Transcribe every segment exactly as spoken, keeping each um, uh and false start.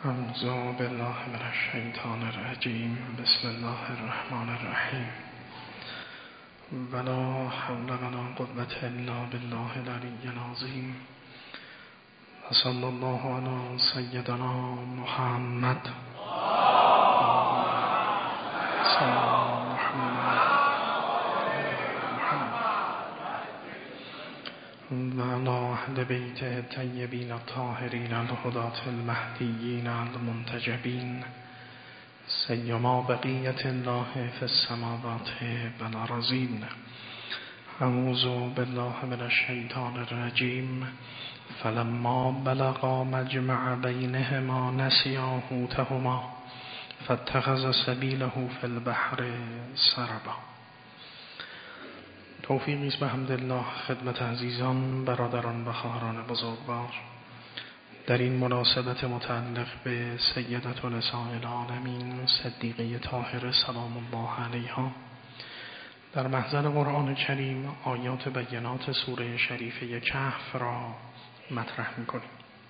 اعوذ بالله من الشیطان الرجیم. بسم الله الرحمن الرحیم. ولا حول ولا قوة الا بالله العلی العظیم. صلی الله علی سیدنا محمد. و علی اهل بیت الطیبین الطاهرین الهداة المهدیین المنتجبین، سیما بقیة الله فی السماوات والارضین. اعوذ بالله من الشیطان الرجیم. فلما بلغا مجمع بینهما نسیا حوتهما فاتخذ سبیله فی البحر سربا. توفیقی است بحمدالله خدمت عزیزان، برادران و خواهران بزرگوار. در این مناسبت متعلق به سیدة نساء العالمین صدیقه طاهره سلام الله علیها، در محضر قرآن کریم آیات بینات سوره شریفه کهف را مطرح می‌کنیم.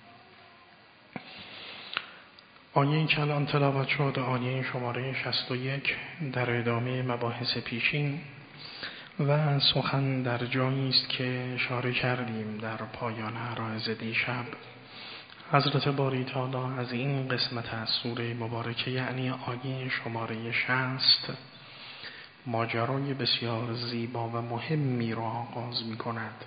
آیه که الان تلاوت شد آیه شماره شصت و یک در ادامه مباحث پیشین و سخن در جایی است که اشاره کردیم در پایان عرایض دیشب. حضرت باری تعالی از این قسمت از سوره مبارکه، یعنی آیه شماره شصت، ماجرای بسیار زیبا و مهمی را آغاز می کند.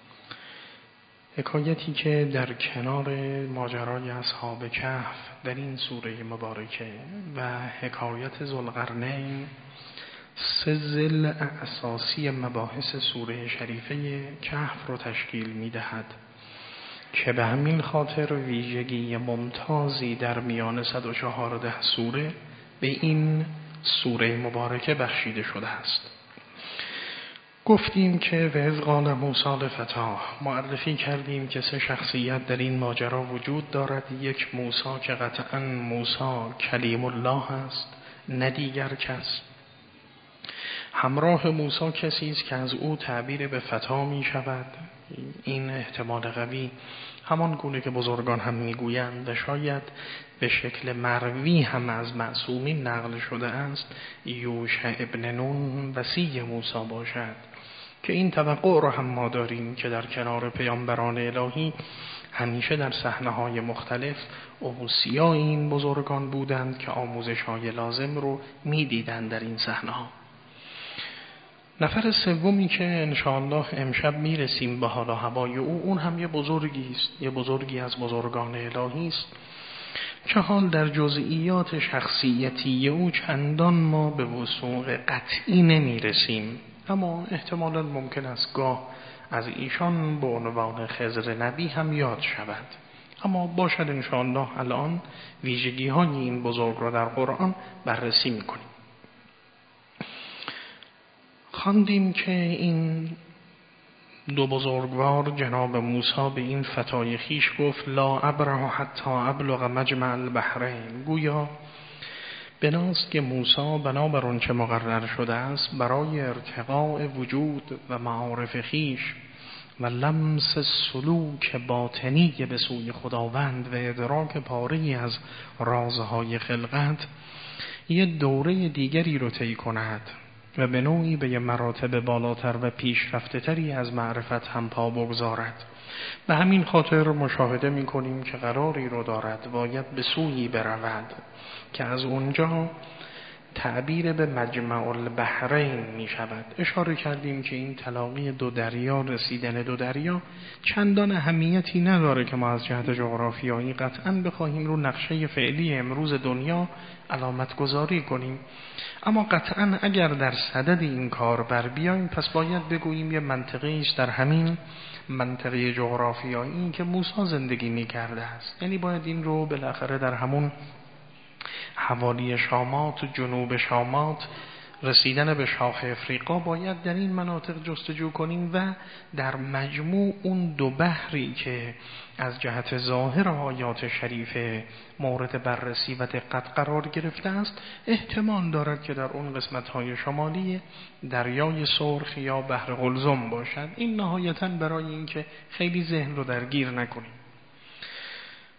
حکایتی که در کنار ماجرای اصحاب کهف در این سوره مبارکه و حکایت ذوالقرنین سه ضلع اساسی مباحث سوره شریفه کهف رو تشکیل می دهد که به همین خاطر ویژگی ممتازی در میان صد و چهارده سوره به این سوره مبارکه بخشیده شده است. گفتیم که و اذ قال موسی لفتاه، معرفی کردیم که سه شخصیت در این ماجرا وجود دارد. یک موسی که قطعا موسی کلیم الله است، نه دیگر کس. همراه موسی کسی است که از او تعبیر به فتا می شود. این احتمال قوی همان گونه که بزرگان هم می گویند و شاید به شکل مروی هم از معصومین نقل شده است، یوشع ابن نون وصی موسی باشد، که این توقع را هم ما داریم که در کنار پیامبران الهی همیشه در صحنه‌های مختلف اوصیا این بزرگان بودند که آموزش‌های لازم رو می‌دیدند در این صحنه‌ها. نفر سومی که انشاءالله امشب میرسیم به حال و هوای او، اون هم یه بزرگی است، یه بزرگی از بزرگان الهی است که حال در جزئیات شخصیتی او چندان ما به وثوق قطعی نمیرسیم، اما احتمالاً ممکن است گاه از ایشان به عنوان خضر نبی هم یاد شود. اما باشد انشاءالله الان ویژگی های این بزرگ را در قرآن بررسی میکنیم. خواندیم که این دو بزرگوار، جناب موسی به این فتای خیش گفت لا ابرح حتی ابلغ مجمع البحرین. گویا بناست که موسی بنابر آن چه مقرر شده است برای ارتقاء وجود و معارف خیش و لمس سلوک باطنی به سوی خداوند و ادراک پاره‌ای از رازهای خلقت یه دوره دیگری رو طی کند و به نوعی به مراتب بالاتر و پیشرفته تری از معرفت هم پا بگذارد. به همین خاطر مشاهده می کنیم که قراری رو دارد باید به سویی برود که از اونجا تعبیر به مجمع البحرین می شود. اشاره کردیم که این تلاقی دو دریا، رسیدن دو دریا چندان اهمیتی نداره که ما از جهت جغرافیایی قطعاً بخواهیم رو نقشه فعلی امروز دنیا علامت گذاری کنیم، اما قطعاً اگر در صدد این کار بر بیاییم پس باید بگوییم یه منطقه است در همین منطقه جغرافیایی که موسی زندگی می کرده است. یعنی باید این رو بالاخره در همون حوالی شامات و جنوب شامات، رسیدن به شاخ افریقا، باید در این مناطق جستجو کنیم و در مجموع اون دو بحری که از جهت ظاهر آیات شریفه مورد بررسی و دقت قرار گرفته است احتمال دارد که در اون قسمت‌های شمالی دریای سرخ یا بحر قلزم باشد. این نهایتاً برای اینکه خیلی ذهن رو درگیر نکنیم.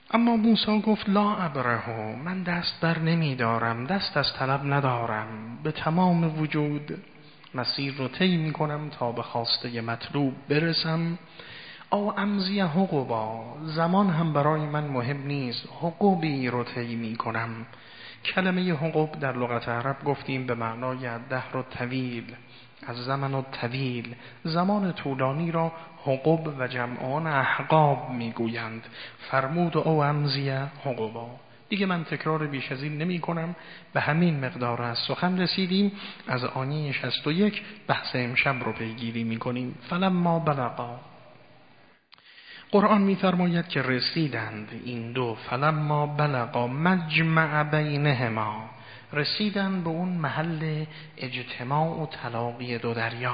اما موسی گفت لا ابره، من دست بر نمی دارم، دست از طلب ندارم، به تمام وجود مسیر رو طی می کنم تا به خواسته مطلوب برسم. او امضی حقوبا، زمان هم برای من مهم نیست، حقوبی رو طی می کنم. کلمه حقوب در لغت عرب گفتیم به معنای دهر و طویل، از زمان و طویل، زمان طولانی را حقوب و جمعان احقاب میگویند. فرمود او امضی حقوبا. دیگه من تکرار بیش از این نمی کنم، به همین مقدار از سخن رسیدیم. از آیه شصت و یک بحث امشب رو پیگیری می کنیم. فلما بلغا، قرآن می‌فرماید که رسیدند این دو، فلما بلغا مجمع بینهما، رسیدند به اون محل اجتماع و تلاقی دو دریا.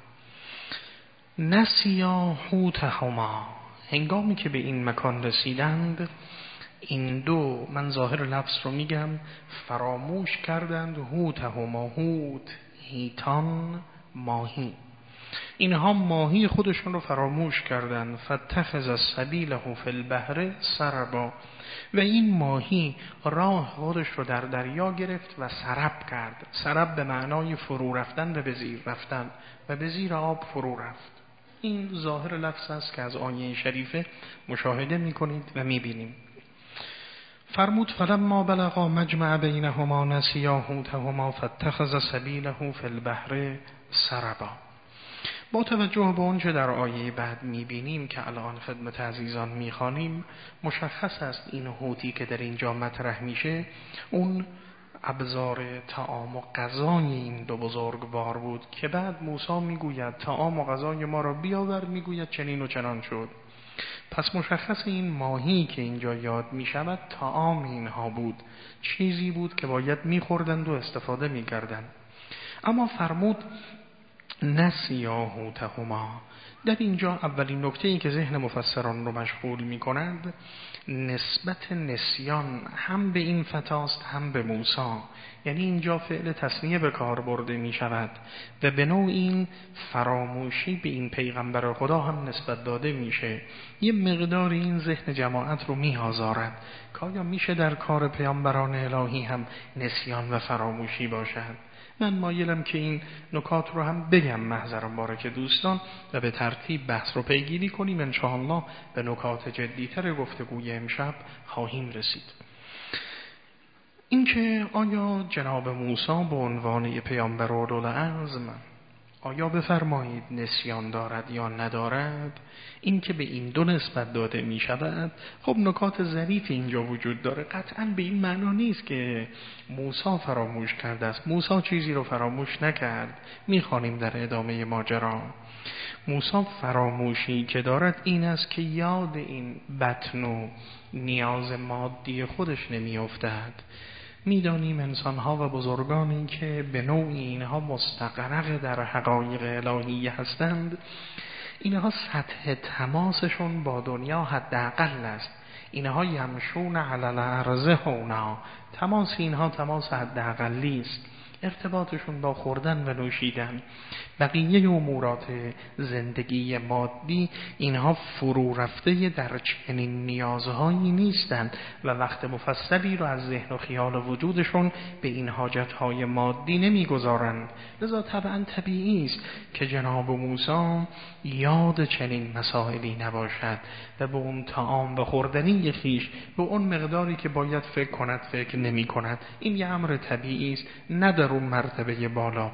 نسیا حوتهما، هنگامی که به این مکان رسیدند این دو، من ظاهر لفظ رو میگم، فراموش کردند حوتهما، حوت هیتان ماهی، اینها ماهی خودشون رو فراموش کردند. فاتخذ سبیله فی البحر سربا، و این ماهی راه خودش رو در دریا گرفت و سرب کرد. سرب به معنای فرو رفتن و به زیر رفتن، و به زیر آب فرو رفت. این ظاهر لفظ است که از آیه شریفه مشاهده میکنید و میبینیم. فرمود فلما بلغا مجمع بینهما نسیا حوتهما فاتخذ سبیله فی البحر سربا. با توجه به اون چه در آیه بعد میبینیم که الان خدمت عزیزان میخوانیم، مشخص است این حوتی که در اینجا مطرح میشه اون ابزار طعام و غذای این دو بزرگوار بود که بعد موسی میگوید طعام و غذای ما را بیاور، میگوید چنین و چنان شد. پس مشخص این ماهی که اینجا یاد میشود طعام اینها بود، چیزی بود که باید میخوردند و استفاده میکردند. اما فرمود نسیا حوتهما، در اینجا اولین نکته‌ای که ذهن مفسران رو مشغول می‌کند نسبت نسیان هم به این فتاست هم به موسی، یعنی اینجا فعل تثنیه به کار برده می شود و به نوع این فراموشی به این پیغمبر خدا هم نسبت داده میشه. یه مقدار این ذهن جماعت رو می آزارد که آیا میشه در کار پیامبران الهی هم نسیان و فراموشی باشد. من مایلم که این نکات رو هم بگم محضر مبارک دوستان و به ترتیب بحث رو پیگیری کنیم. انشاءالله به نکات جدیتر گفتگوی امشب خواهیم رسید. اینکه آیا جناب موسی به عنوان پیامبر اولوالعزم آیا بفرمایید نسیان دارد یا ندارد، این که به این دو نسبت داده می شود، خب نکات ظریف اینجا وجود داره. قطعا به این معنا نیست که موسی فراموش کرده است. موسی چیزی رو فراموش نکرد. می خوانیم در ادامه ماجرا موسی فراموشی که دارد این است که یاد این بطن و نیاز مادی خودش نمی افتد. میدانیم انسانها و بزرگانی که به نوعی اینها مستغرق در حقایق الهی هستند، اینها سطح تماسشون با دنیا حداقل است. اینها یمشون علی الارض هونا، تماس اینها تماس حداقلی است. ارتباطشون با خوردن و نوشیدن، بقیه امورات زندگی مادی اینها فرو رفته در چنین نیازهایی نیستند و وقت مفصلی رو از ذهن و خیال وجودشون به این حاجتهای مادی نمیگذارند. لذا طبعا طبیعی است که جناب موسی یاد چنین مسائلی نباشد و به اون طعام و خوردنی خویش به اون مقداری که باید فکر کند فکر نمی کند. این یه امر طبیعی است، نه در اون مرتبه بالا.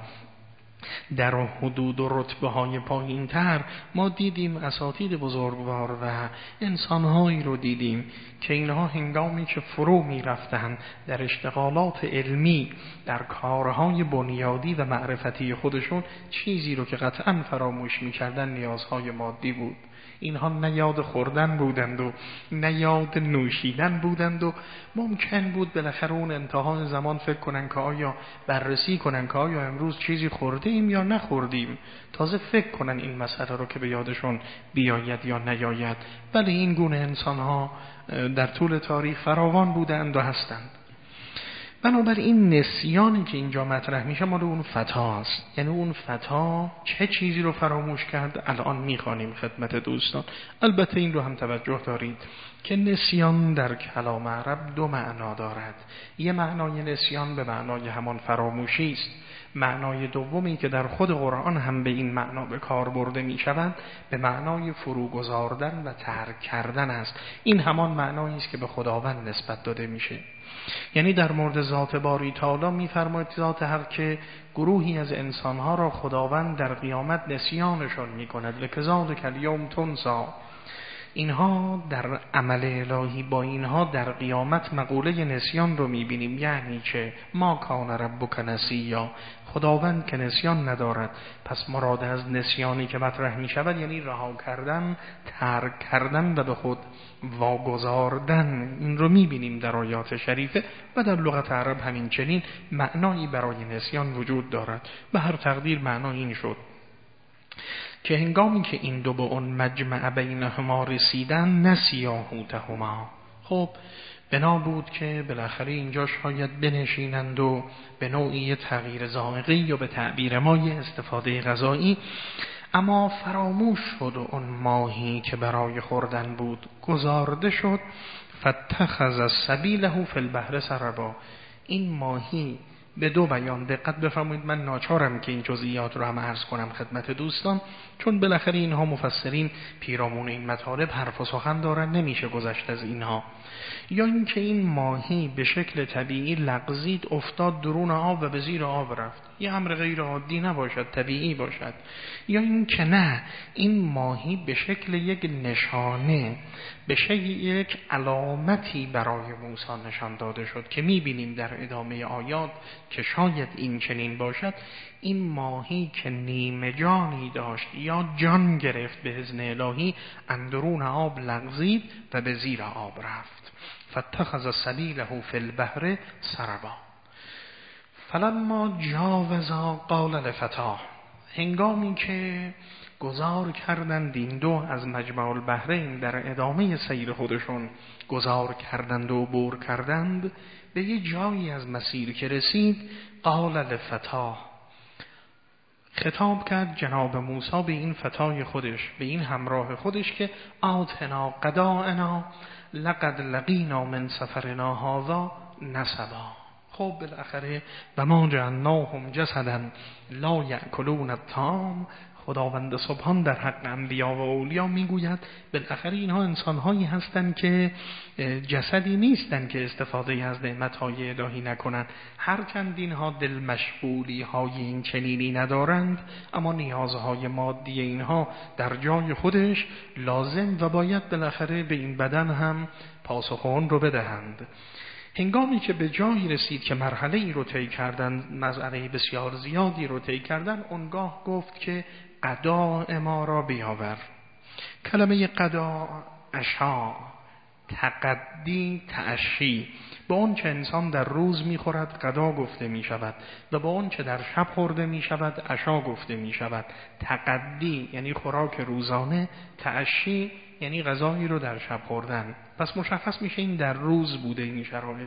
در حدود و رتبه های پایین تر ما دیدیم اساتید بزرگوار و انسانهایی رو دیدیم که اینها هنگامی که فرو می رفتن در اشتغالات علمی، در کارهای بنیادی و معرفتی خودشون، چیزی رو که قطعا فراموش می کردن نیازهای مادی بود. اینها نه یاد خوردن بودند و نه یاد نوشیدن بودند و ممکن بود بالاخره اون انتهای زمان فکر کنن که آیا بررسی کنن که آیا امروز چیزی خوردیم یا نخوردیم، تازه فکر کنن این مسئله رو که به یادشون بیاید یا نیاید. ولی این گونه انسان ها در طول تاریخ فراوان بودند و هستند. بنابراین نسیانی که اینجا مطرح میشه مال اون فتاست. یعنی اون فتا چه چیزی رو فراموش کرد الان میخوانیم خدمت دوستان. البته این رو هم توجه دارید که نسیان در کلام عرب دو معنا دارد. یه معنای نسیان به معنای همان فراموشی است. معنای دومی که در خود قرآن هم به این معنا به کار برده می شود به معنای فرو گذاردن و ترک کردن است. این همان معنایی است که به خداوند نسبت داده میشه. یعنی در مورد ذات باری تعالی می‌فرماید ذات حق که گروهی از انسانها را خداوند در قیامت نسیانشان می‌کند. لکذالک الیوم تنسی. اینها در عمل الهی با اینها در قیامت مقوله نسیان رو می‌بینیم. یعنی که ما کان ربک نسیا، خداوند که نسیان ندارد. پس مراد از نسیانی که مطرح می‌شود یعنی رها کردن، ترک کردن و به خود واگذاردن. این رو می‌بینیم در آیات شریفه و در لغت عرب همین چنین معنایی برای نسیان وجود دارد. به هر تقدیر معنا این شد که هنگامی که این دو به اون مجمع بینهما رسیدن نسیا حوتهما. خب بنا بود که بالاخره اینجا شاید بنشینند و به نوعی تغییر ذائقه‌ای یا به تعبیر ما استفاده غذایی، اما فراموش شد اون ماهی که برای خوردن بود، گذارده شد. فاتخذ سبیله فی البحر سربا. این ماهی به دو بیان دقت بفرمایید. من ناچارم که این جزئیات رو هم عرض کنم خدمت دوستان، چون بالاخره اینها مفسرین پیرامون این مطالب حرف و سخن دارن، نمیشه گذشت از اینها. یا اینکه این ماهی به شکل طبیعی لغزید، افتاد درون آب و به زیر آب رفت. یه امر غیر عادی نباشد، طبیعی باشد. یا اینکه نه، این ماهی به شکل یک نشانه، به شکل یک علامتی برای موسی نشان داده شد که میبینیم در ادامه آیات که شاید این چنین باشد. این ماهی که نیمه جانی داشت یا جان گرفت به اذن الهی، اندرون آب لغزید و به زیر آب رفت. فاتخذ سبیله فی البحر سربا. فلما جاوزا قال لفتاه. هنگامی که گذار کردند این دو از مجمع البحرین، در ادامه سیر خودشون گذار کردند و عبور کردند، به یه جایی از مسیر که رسید، قال لفتاه، خطاب کرد جناب موسی به این فتای خودش، به این همراه خودش که آتنا قداءنا لقد لقینا من سفرنا هذا نصبا. خب بالاخره و ما جعلناهم جسدا لا یأکلون الطعام. خداوند سبحان در حق انبیا و اولیا میگوید بالاخره اینها انسانهایی هستند که جسدی نیستند که استفاده از نعمتهای الهی نکنند. هرچند اینها دل مشغولی های این چنینی ندارند، اما نیازهای مادی اینها در جای خودش لازم و باید بالاخره به این بدن هم پاسخ آن رو بدهند. هنگامی که به جایی رسید که مرحله ای رو طی کردن، مسئله بسیار زیادی رو طی کردن، اونگاه گفت که قضاء ما را بیاور. کلمه قضاء عشا، تقدی، تعشی. با اون چه انسان در روز میخورد قضا گفته میشود و با اون چه در شب خورده میشود عشا گفته میشود. تقدی یعنی خوراک روزانه، تعشی یعنی غذایی رو در شب خوردن. پس مشخص میشه این در روز بوده این شرایط.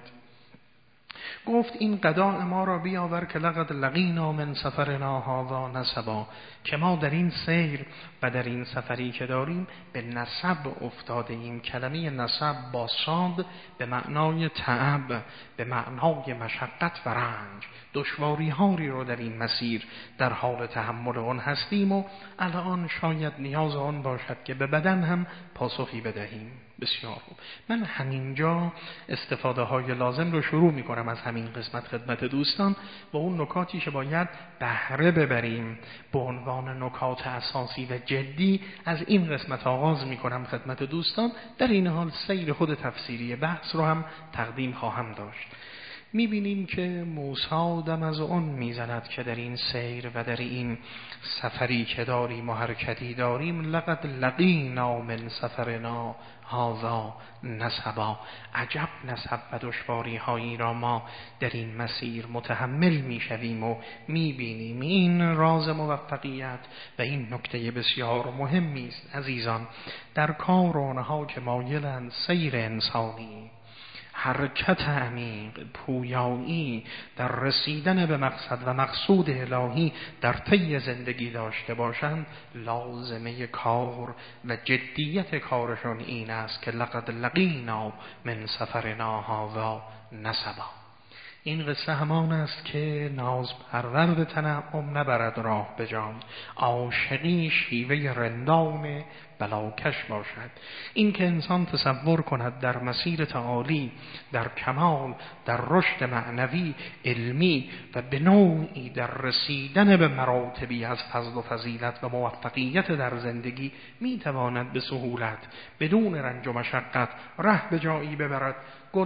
گفت این قضاء ما را بیاور که لقد لقینا من سفرنا هذا نصبا، که ما در این سیر و در این سفری که داریم به نصب افتاده ایم. کلمه نصب با صاد به معنای تعب، به معنای مشقت و رنج، دشواری هایی رو در این مسیر در حال تحمل آن هستیم و الان شاید نیاز آن باشد که به بدن هم پاسخی بدهیم. بسیار خوب، من همینجا استفاده های لازم رو شروع می کنم از همین قسمت خدمت دوستان و اون نکاتی که باید بهره ببریم به عنوان نکات اساسی و جدی از این قسمت آغاز می کنم خدمت دوستان. در این حال سیر خود تفسیری بحث رو هم تقدیم خواهم داشت. میبینیم که موسی دم از اون میزند که در این سیر و در این سفری که داریم و حرکتی داریم، لقد لقینا من سفرنا هذا نصبا. عجب نصب و دشواری هایی را ما در این مسیر متحمل میشویم و میبینیم. این راز موفقیت و این نکته بسیار مهمی است عزیزان در کار آنها که مایلند سیر انسانی حرکت عمیق، پویایی در رسیدن به مقصد و مقصود الهی در طی زندگی داشته باشند، لازمه کار و جدیت کارشون این است که لقد لقینا من سفرنا هذا نصبا. این قصه همان است که ناز پرورد تنعم نبرد راه به جای، عاشقی شیوه رندان بلاکش باشد. این که انسان تصور کند در مسیر تعالی، در کمال، در رشد معنوی علمی و به نوعی در رسیدن به مراتبی از فضل و فضیلت و موفقیت در زندگی میتواند به سهولت بدون رنج و مشقت ره به جایی ببرد،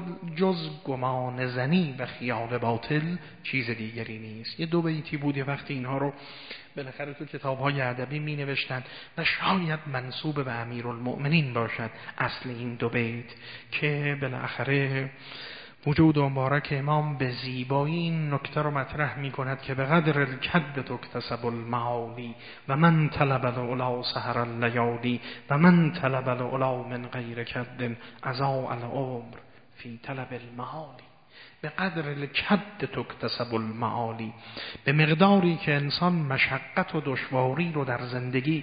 جز گمان زنی و خیال باطل چیز دیگری نیست. یه دو بیتی بود یه وقتی اینها رو بالاخره تو کتاب‌های ادبی می نوشتن و شاید منسوب به امیرالمؤمنین باشد اصل این دو بیت، که بالاخره وجود مبارک امام به زیبایی این نکته رو مطرح می کند که به قدر الکد تکتسب المعالی و من طلب العلا سهر اللیالی و من طلب العلا من غیر کد اضاع العمر فی طلب المعالی. به قدر الکد تکتسب المعالی، به مقداری که انسان مشقت و دشواری رو در زندگی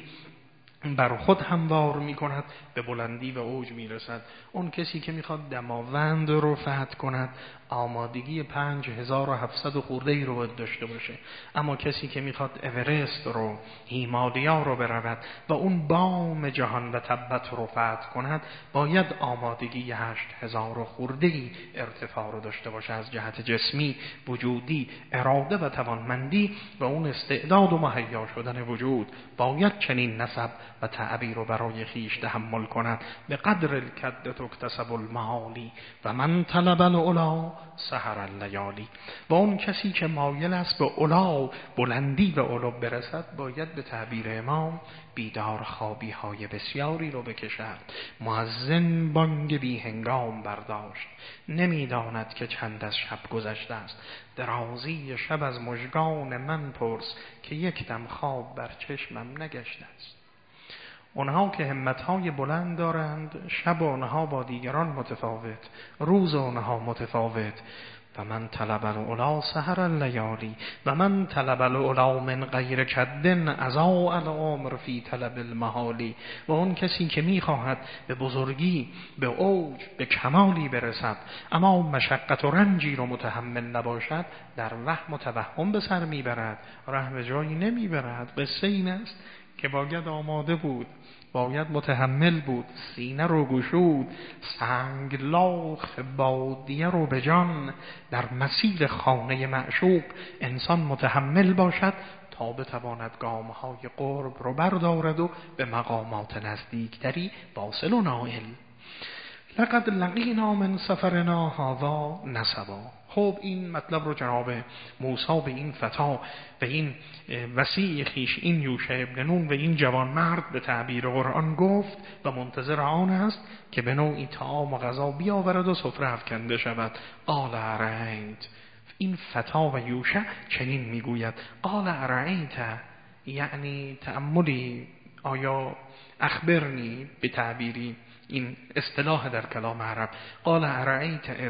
بر خود هموار می کند به بلندی و اوج می رسد. اون کسی که میخواد دماوند رو فتح کند آمادگی پنج هزار و هفتصد خورده ای رو باید داشته باشه، اما کسی که میخواد اورست رو، هیمالیا رو برود و اون بام جهان و تبت رو فتح کند باید آمادگی هشت هزار خورده ای ارتفاع رو داشته باشه از جهت جسمی، وجودی، اراده و توانمندی و اون استعداد و مهیا شدن وجود. باید چنین نسب و تعبیر رو برای خیش تحمل کند. به قدر الکد تکتسب المعالی و من طلب العلا سهر اللیالی. و اون کسی که مایل است به علا، بلندی و علو برسد باید به تعبیر امام بیدار خوابی های بسیاری رو بکشد. مؤذن بانگ بی هنگام برداشت، نمیداند که چند از شب گذشته است. درازی شب از مژگان من پرس که یک دم خواب بر چشمم نگشته است. اونها که همتهای بلند دارند شب اونها با دیگران متفاوت، روز اونها متفاوت. و من طلب العلا سهر اللیالی و من طلب العلا من غیر کدن اضاع العمر فی طلب المحالی. و اون کسی که میخواهد به بزرگی، به اوج، به کمالی برسد اما مشقت و رنجی رو متحمل نباشد، در وهم و توهم به سر میبرد، ره به جایی نمیبرد. قصه این است که باید آماده بود، باید متحمل بود، سینه رو گشود، سنگلاخ بادیه رو به جان. در مسیر خانه معشوق انسان متحمل باشد تا بتواند گامهای قرب رو بردارد و به مقامات نزدیکتری واصل و نائل. لقد لقینا من سفرنا هذا نصبا. خب این مطلب رو جناب موسی به این فتا و این وسیع خیش، این یوشع ابن نون و این جوان مرد به تعبیر قرآن گفت و منتظر آن است که به نوعی طعام و غذا بیاورد و سفره افکنده شود. قال ارایت، این فتا و یوشع چنین میگوید قال ارایت، یعنی تأملی، آیا اخبرنی به تعبیری این اصطلاح در کلام عرب. قال ارایت اذ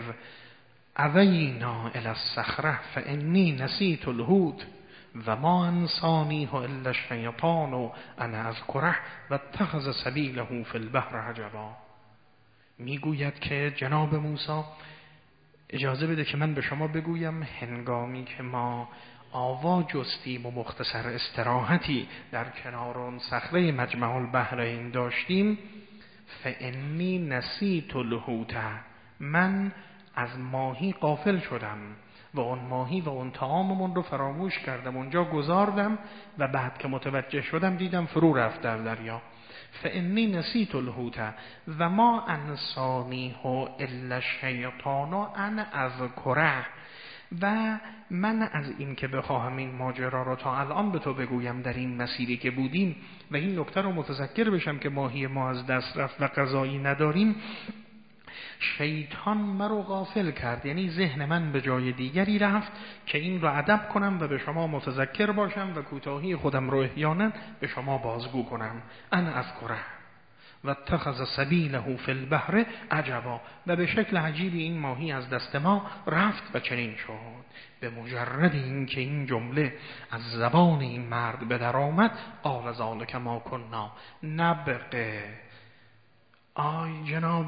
اوینا الی الصخره فانی نسیت الحوت و ما انسانیه الا الشیطان ان اذکره و اتخذ سبیله فی البحر عجبا. میگوید که جناب موسی اجازه بده که من به شما بگویم هنگامی که ما آوا جستیم و مختصر استراحتی در کنار اون صخره مجمع البحرین داشتیم، فانی نسیت الحوت، من از ماهی غافل شدم و اون ماهی و اون طعاممون رو فراموش کردم، اونجا گذاردم و بعد که متوجه شدم دیدم فرو رفت در دریا. فانی نسیت الحوت و ما انسانیه الا الشیطان ان اذکره. و من از این که بخواهم این ماجرا رو تا الان به تو بگویم در این مسیری که بودیم و این نکته رو متذکر بشم که ماهی ما از دست رفت و غذایی نداریم، شیطان مرا غافل کرد، یعنی ذهن من به جای دیگری رفت که این رو ادب کنم و به شما متذکر باشم و کوتاهی خودم رو احیانا به شما بازگو کنم. ان اذکره و اتخذ سبیله فی البحر عجبا، و به شکل عجیبی این ماهی از دست ما رفت و چنین شد. به مجرد این که این جمله از زبان این مرد به در آمد، قال ذلک ما کنا نبغ. آی جناب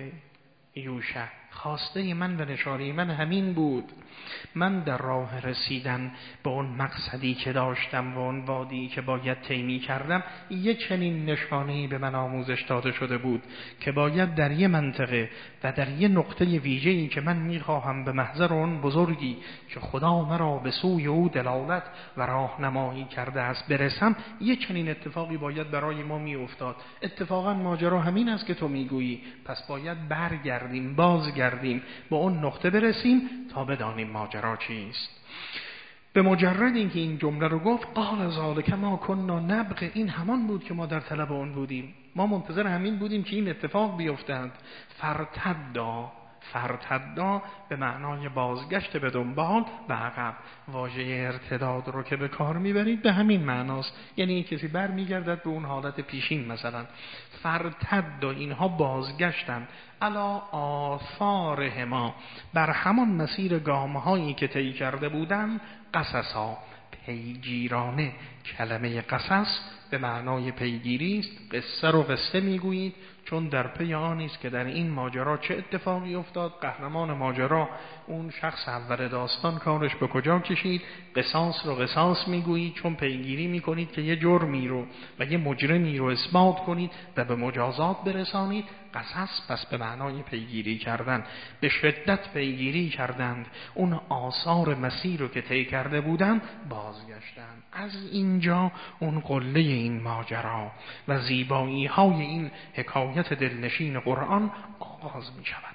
یوشع، خواسته من و نشانه من همین بود. من در راه رسیدن به اون مقصدی که داشتم و اون وادی که باید طی کردم، یک چنین نشانه‌ای به من آموزش داده شده بود که باید در یه منطقه و در یه نقطه ویژه‌ای که من می‌خواهم به محضر اون بزرگی که خدا مرا به سوی او دلالت و راهنمایی کرده است برسم، یک چنین اتفاقی باید برای ما می‌افتاد. اتفاقا ماجرا همین است که تو میگویی، پس باید برگردیم، بازگردیم، به اون نقطه برسیم تا بدانیم ماجرا چیست. به مجرد اینکه این جمله رو گفت، قال ذلک ما کنا نبغ، این همان بود که ما در طلب اون بودیم، ما منتظر همین بودیم که این اتفاق بیفتند. فرتدا، فرتدا به معنای بازگشت به دنبال و عقب. واژه ارتداد رو که به کار میبرید به همین معناست، یعنی این کسی بر میگردد به اون حالت پیشین. مثلا فرتدا، اینها بازگشتند، علا آثارهما، بر همان مسیر گامهایی که طی کرده بودند، قصصا، پیگیرانه. کلمه قصص به معنای پیگیری است. قصه رو قصه میگویید چون در پی آن است که در این ماجرا چه اتفاقی افتاد، قهرمان ماجرا اون شخص اول داستان کارش به کجا کشید. قصاص رو قصاص میگویید چون پیگیری میکنید که یه جرمی رو و یه مجرمی رو اثبات کنید و به مجازات برسانید. قصص پس به معنای پیگیری کردن، به شدت پیگیری کردند اون آثار مسیر رو که طی کرده بودند، بازگشتند. از اینجا اون قله این ماجرا و زیبایی های این حکایت دلنشین قرآن آغاز می شود.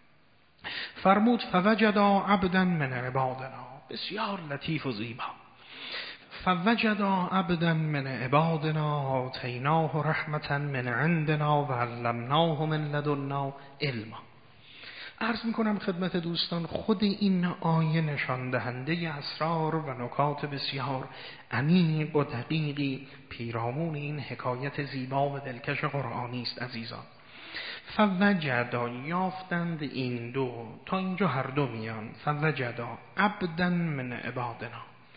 فرمود فوجدا عبدا من عبادنا، بسیار لطیف و زیبا. فوجدا عبدا من عبادنا آتیناه رحمتا من عندنا و علمناه من لدنا علما. عرض میکنم خدمت دوستان، خود این آیه نشان دهنده اسرار و نکات بسیار عمیق و دقیقی پیرامون این حکایت زیبا و دلکش قرآنی است. عزیزان، فوجدا، یافتند این دو، تا اینجا هر دو میان. فوجدا عبدا من عبادنا،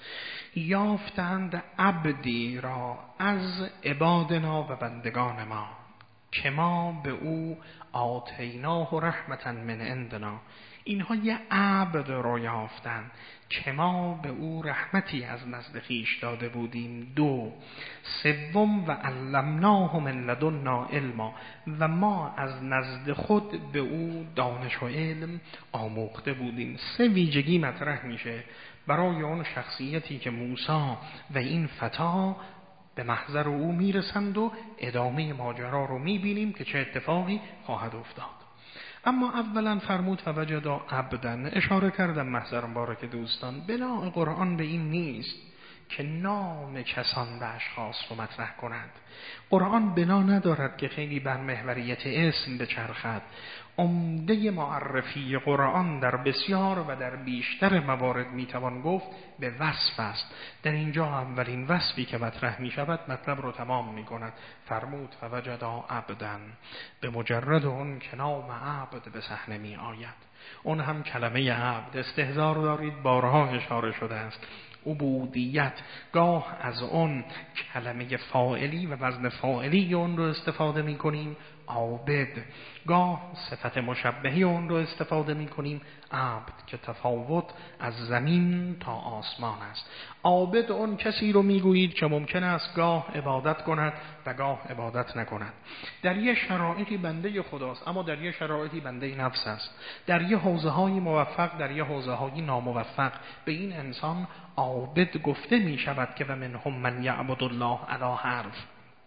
یافتند عبدی را از عبادنا و بندگان ما، که ما به او آتیناه رحمتا من عندنا. اینها یه عبد رو یافتند که ما به او رحمتی از نزد خویش داده بودیم. دو، سوم و علمناه من لدنا علما، و ما از نزد خود به او دانش و علم آموخته بودیم. سه ویژگی مطرح میشه برای اون شخصیتی که موسی و این فتا به محضر او میرسند و ادامه ماجرا رو میبینیم که چه اتفاقی خواهد افتاد. اما اولا فرمود فوجدا عبدن. اشاره کردم محضر مبارک دوستان، بنا قرآن به این نیست که نام کسان به اشخاص رو مطرح کنند. قرآن بنا ندارد که خیلی بر محوریت اسم بچرخد. عمده معرفی قرآن در بسیار و در بیشتر موارد میتوان گفت به وصف است. در اینجا اولین وصفی که مطرح می شود مطلب رو تمام می کند. فرمود فوجدا عبدن، به مجرد اون که نام عبد به صحنه می آید. اون هم کلمه عبد، استحضار دارید بارها اشاره شده است. عبودیت، گاه از اون کلمه فاعلی و وزن فاعلی اون رو استفاده می کنیم عابد، گاه صفت مشبهی اون رو استفاده می کنیم عبد، که تفاوت از زمین تا آسمان است. عابد اون کسی رو می گویید که ممکن است گاه عبادت کند و گاه عبادت نکند. در یه شرایطی بنده خداست اما در یه شرایطی بنده نفس است. در یه حوزه های موفق، در یه حوزه های ناموفق. به این انسان عابد گفته می شود که و منهم من یعبد الله علی حرف.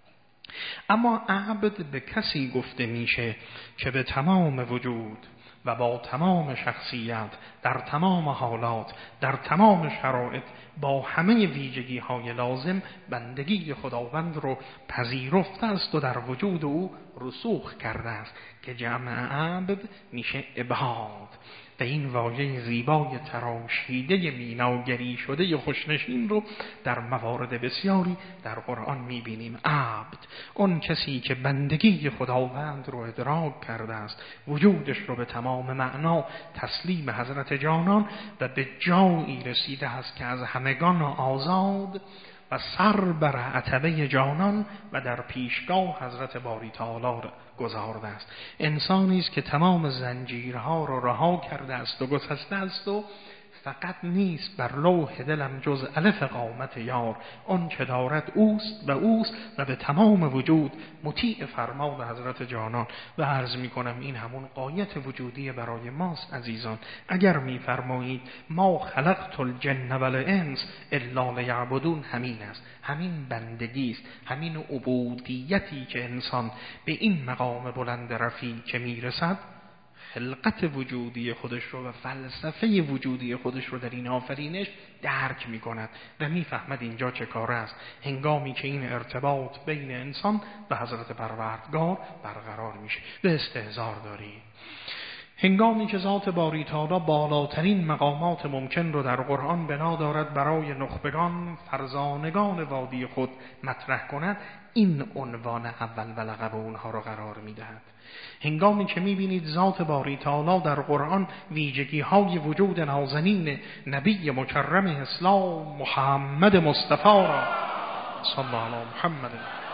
اما عبد به کسی گفته میشه که به تمام وجود و با تمام شخصیت، در تمام حالات، در تمام شرایط، با همه ویژگی های لازم بندگی خداوند رو پذیرفته است و در وجود او رسوخ کرده است، که جمع عبد میشه عباد. و این واژه زیبای تراشیده میناگری شده خوشنشین رو در موارد بسیاری در قرآن میبینیم. عبد، اون کسی که بندگی خداوند رو ادراک کرده است، وجودش رو به تمام معنا تسلیم حضرت جانان و به جایی رسیده است که از همگان آزاد و سر بر عتبه جانان و در پیشگاه حضرت باری تعالی گذارده است. انسانی است که تمام زنجیرها را رها کرده است و گسسته است و فقط نیست بر لوح دلم جز الف قامت یار، آن که دارد اوست و اوست و به تمام وجود مطیع فرمان حضرت جانان. و عرض می کنم این همون غایت وجودی برای ماست عزیزان. اگر می فرمایید ما خلقت الجن والانس الا لیعبدون، همین است، همین بندگی است، همین عبودیتی که انسان به این مقام بلند رفیع که می رسد، خلقت وجودی خودش رو و فلسفه وجودی خودش رو در این آفرینش درک می کند و می فهمد اینجا چه کار است. هنگامی که این ارتباط بین انسان و حضرت پروردگار برقرار میشه. به استحضار داریم هنگامی که ذات باری تعالی بالاترین مقامات ممکن رو در قرآن بنا دارد برای نخبگان فرزانگان وادی خود مطرح کند، این عنوان اول و لقب اونها رو قرار میدهد. هنگامی که میبینید ذات باری تعالی در قرآن ویژگی های وجود نازنین نبی مکرم اسلام محمد مصطفی را صلی الله علی محمد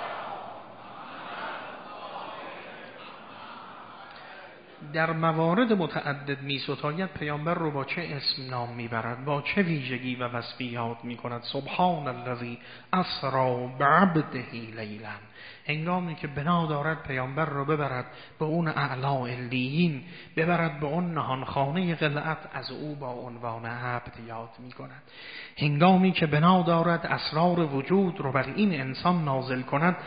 در موارد متعدد می ستاید، پیامبر رو با چه اسم نام میبرد، با چه ویژگی و وصفی یاد میکند. سبحان الذی اسری بعبده لیلا، هنگامی که بنا دارد پیامبر رو ببرد به اون اعلی علیین، ببرد به اون نهانخانه قلعت، از او با عنوان عبد یاد میکند. هنگامی که بنا دارد اسرار وجود رو بر این انسان نازل کند،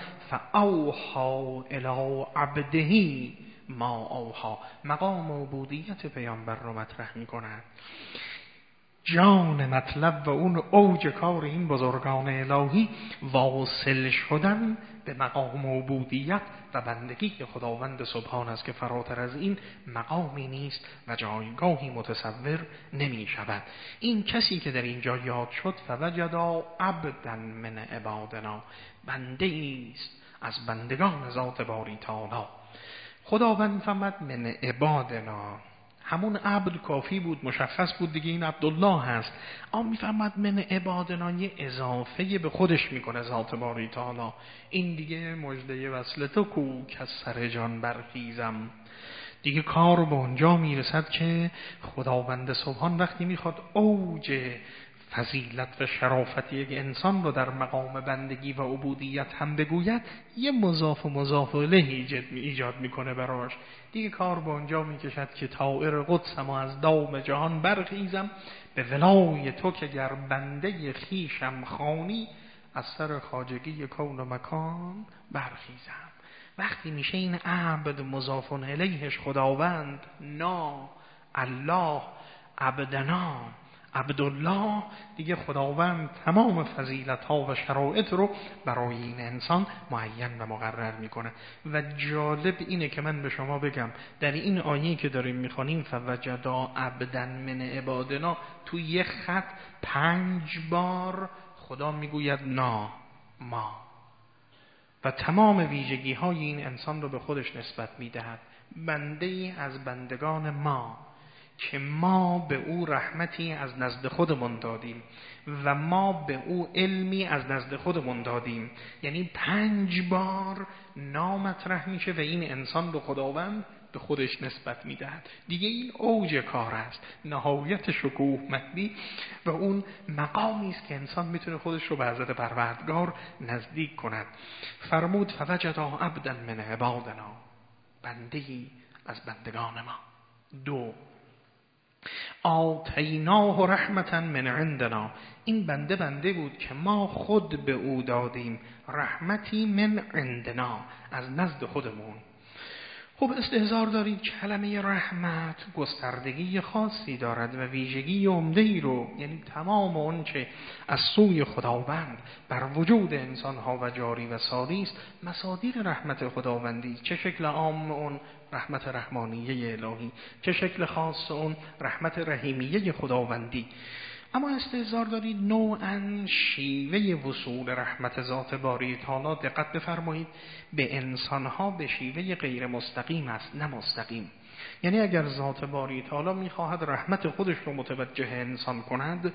فاوحی الی عبده ما اوها، مقام عبودیت پیامبر رو مطرح می کند. جان مطلب و اون اوج کار این بزرگان الهی واصل شدن به مقام عبودیت و بندگی خداوند سبحان است که فراتر از این مقامی نیست و جایگاهی متصور نمی شود. این کسی که در اینجا یاد شد فوجدا عبدا من عبادنا، بنده است از بندگان ذات باری تعالی. خداوند فرمود من عبادنا، همون عبد کافی بود، مشخص بود دیگه این عبدالله هست. اما میفرماد من عبادنا یه اضافه به خودش میکنه ذات باری تعالی. این دیگه مژده وصل تو کو که از سر جان برخیزم. دیگه کار به اونجا میرسد که خداوند سبحان وقتی میخواد اوج فضیلت و شرافت یک انسان رو در مقام بندگی و عبودیت هم بگوید، یه مضاف و مضاف الیه ایجاد میکنه براش. دیگه کار به اونجا میکشد که طائر قدسم از دام جهان برخیزم، به ولای تو که گر بنده خیشم خوانی، از سر خواجگی کون و مکان برخیزم. وقتی میشه این عبد مضاف الیهش خداوند، نا الله عبدنا عبدالله، دیگه خداوند تمام فضیلت ها و شرایط رو برای این انسان معین و مقرر میکنه. و جالب اینه که من به شما بگم در این آیه که داریم میخوانیم فوجدا عبدا من عبادنا، تو یک خط پنج بار خدا میگوید نا ما و تمام ویژگی های این انسان رو به خودش نسبت میدهد. بنده ای از بندگان ما که ما به او رحمتی از نزد خودمون دادیم و ما به او علمی از نزد خودمون دادیم. یعنی پنج بار نام مطرح میشه و این انسان رو خداوند به خودش نسبت میدهد. دیگه این اوج کار است، نهایت شکوهمندی و اون مقامی است که انسان میتونه خودش رو به حضرت پروردگار نزدیک کند. فرمود فوجدا عبدا من عبادنا، بنده‌ای از بندگان ما. دو، آتیناه رحمتا من عندنا، این بنده بنده بود که ما خود به او دادیم رحمتی من عندنا، از نزد خودمون. خب استحضار دارید کلمه رحمت گستردگی خاصی دارد و ویژگی عمده‌ای رو، یعنی تمام اون چه از سوی خداوند بر وجود انسان‌ها و جاری و ساری است مصادیق رحمت خداوندی. چه شکل عام اون رحمت رحمانیه الهی، چه شکل خاص اون رحمت رحیمیه خداوندی. اما استحضار دارید نوعاً شیوه وصول رحمت ذات باری تعالی، دقت بفرمایید، به انسانها به شیوه غیر مستقیم است نه مستقیم. یعنی اگر ذات باری تعالی میخواهد رحمت خودش رو متوجه انسان کند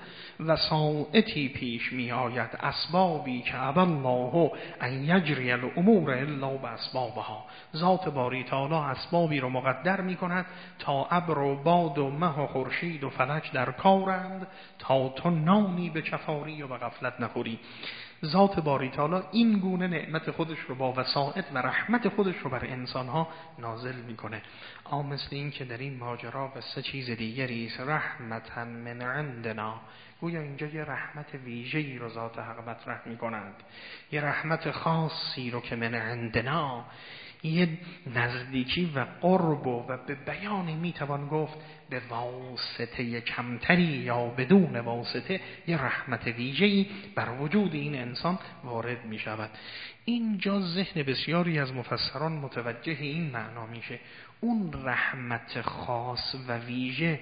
وسائطی پیش می آید، اسبابی که ابى الله ان یجری الامور الا باسبابها. ذات باری تعالی اسبابی رو مقدر می کند تا ابر و باد و مه و خورشید و فلک در کارند تا تو نانی به چفاری و به غفلت نخوری. ذات باری تعالی این گونه نعمت خودش رو با وسائط و رحمت خودش رو بر انسانها نازل میکنه. آن مثل این که در این ماجرا و سه چیز دیگری است. رحمتا من عندنا، گویا اینجا یه رحمت ویژه‌ای رو ذات حق مطرح میکنند، یه رحمت خاصی رو که من عندنا، یه نزدیکی و قرب و به بیانی میتوان گفت به واسطه کمتری یا بدون واسطه یه رحمت ویژه‌ای بر وجود این انسان وارد می شود. اینجا ذهن بسیاری از مفسران متوجه این معنا میشه. اون رحمت خاص و ویژه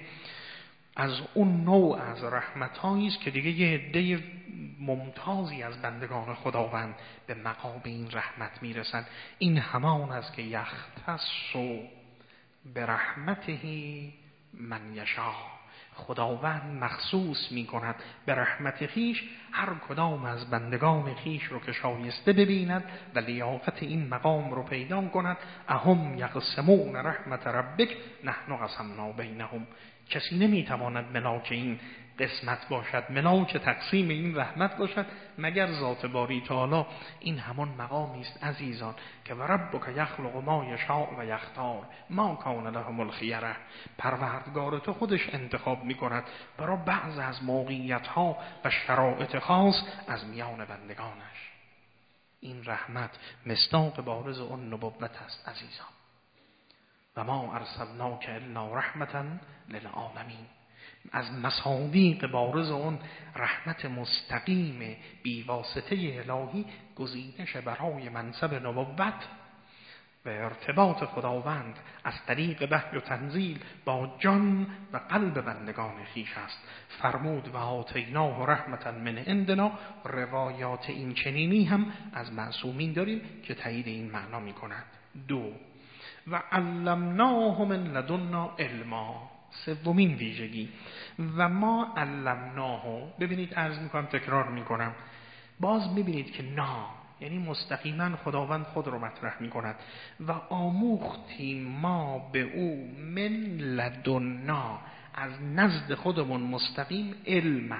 از اون نوع از رحمت‌هایی است که دیگه یه عده ممتازی از بندگان خداوند به مقام این رحمت میرسند. این همان است که یختص به رحمتهی من یشاء، خداوند مخصوص می کند به رحمت خیش هر کدام از بندگان خیش رو که شایسته ببیند و لیاقت این مقام رو پیدا کند. اهم یقسمون رحمت ربک نحن قسمنا بینهم، کسی نمیتواند ملاک این قسمت باشد، ملاک تقسیم این رحمت باشد مگر ذات باری تعالی. این همان مقامی است عزیزان که و ربک یخلق ما یشاء و یختار ما کان لهم الخیره، پروردگار تو خودش انتخاب میکند برای بعض از موقعیت ها و شرایط خاص از میان بندگانش. این رحمت مصداق بارز اون نبوت است عزیزان. و ما ارسلناک الا رحمتا للعالمین، از مصادیق بارز اون رحمت مستقیم بی واسطه الهی گزینش برای منصب نبوت و ارتباط خداوند از طریق وحی و تنزیل با جان و قلب بندگان خیش است. فرمود و آتیناه رحمتا من عندنا. روایات این چنینی هم از معصومین داریم که تایید این معنا می کند. دو، و علمناه من لدنا علما، سومین ویژگی و ما علمناه. ببینید عرض میکنم تکرار میکنم، باز میبینید که نا یعنی مستقیما خداوند خود رو مطرح میکند و آموختیم ما به او من لدنا، از نزد خودمون مستقیم، علما.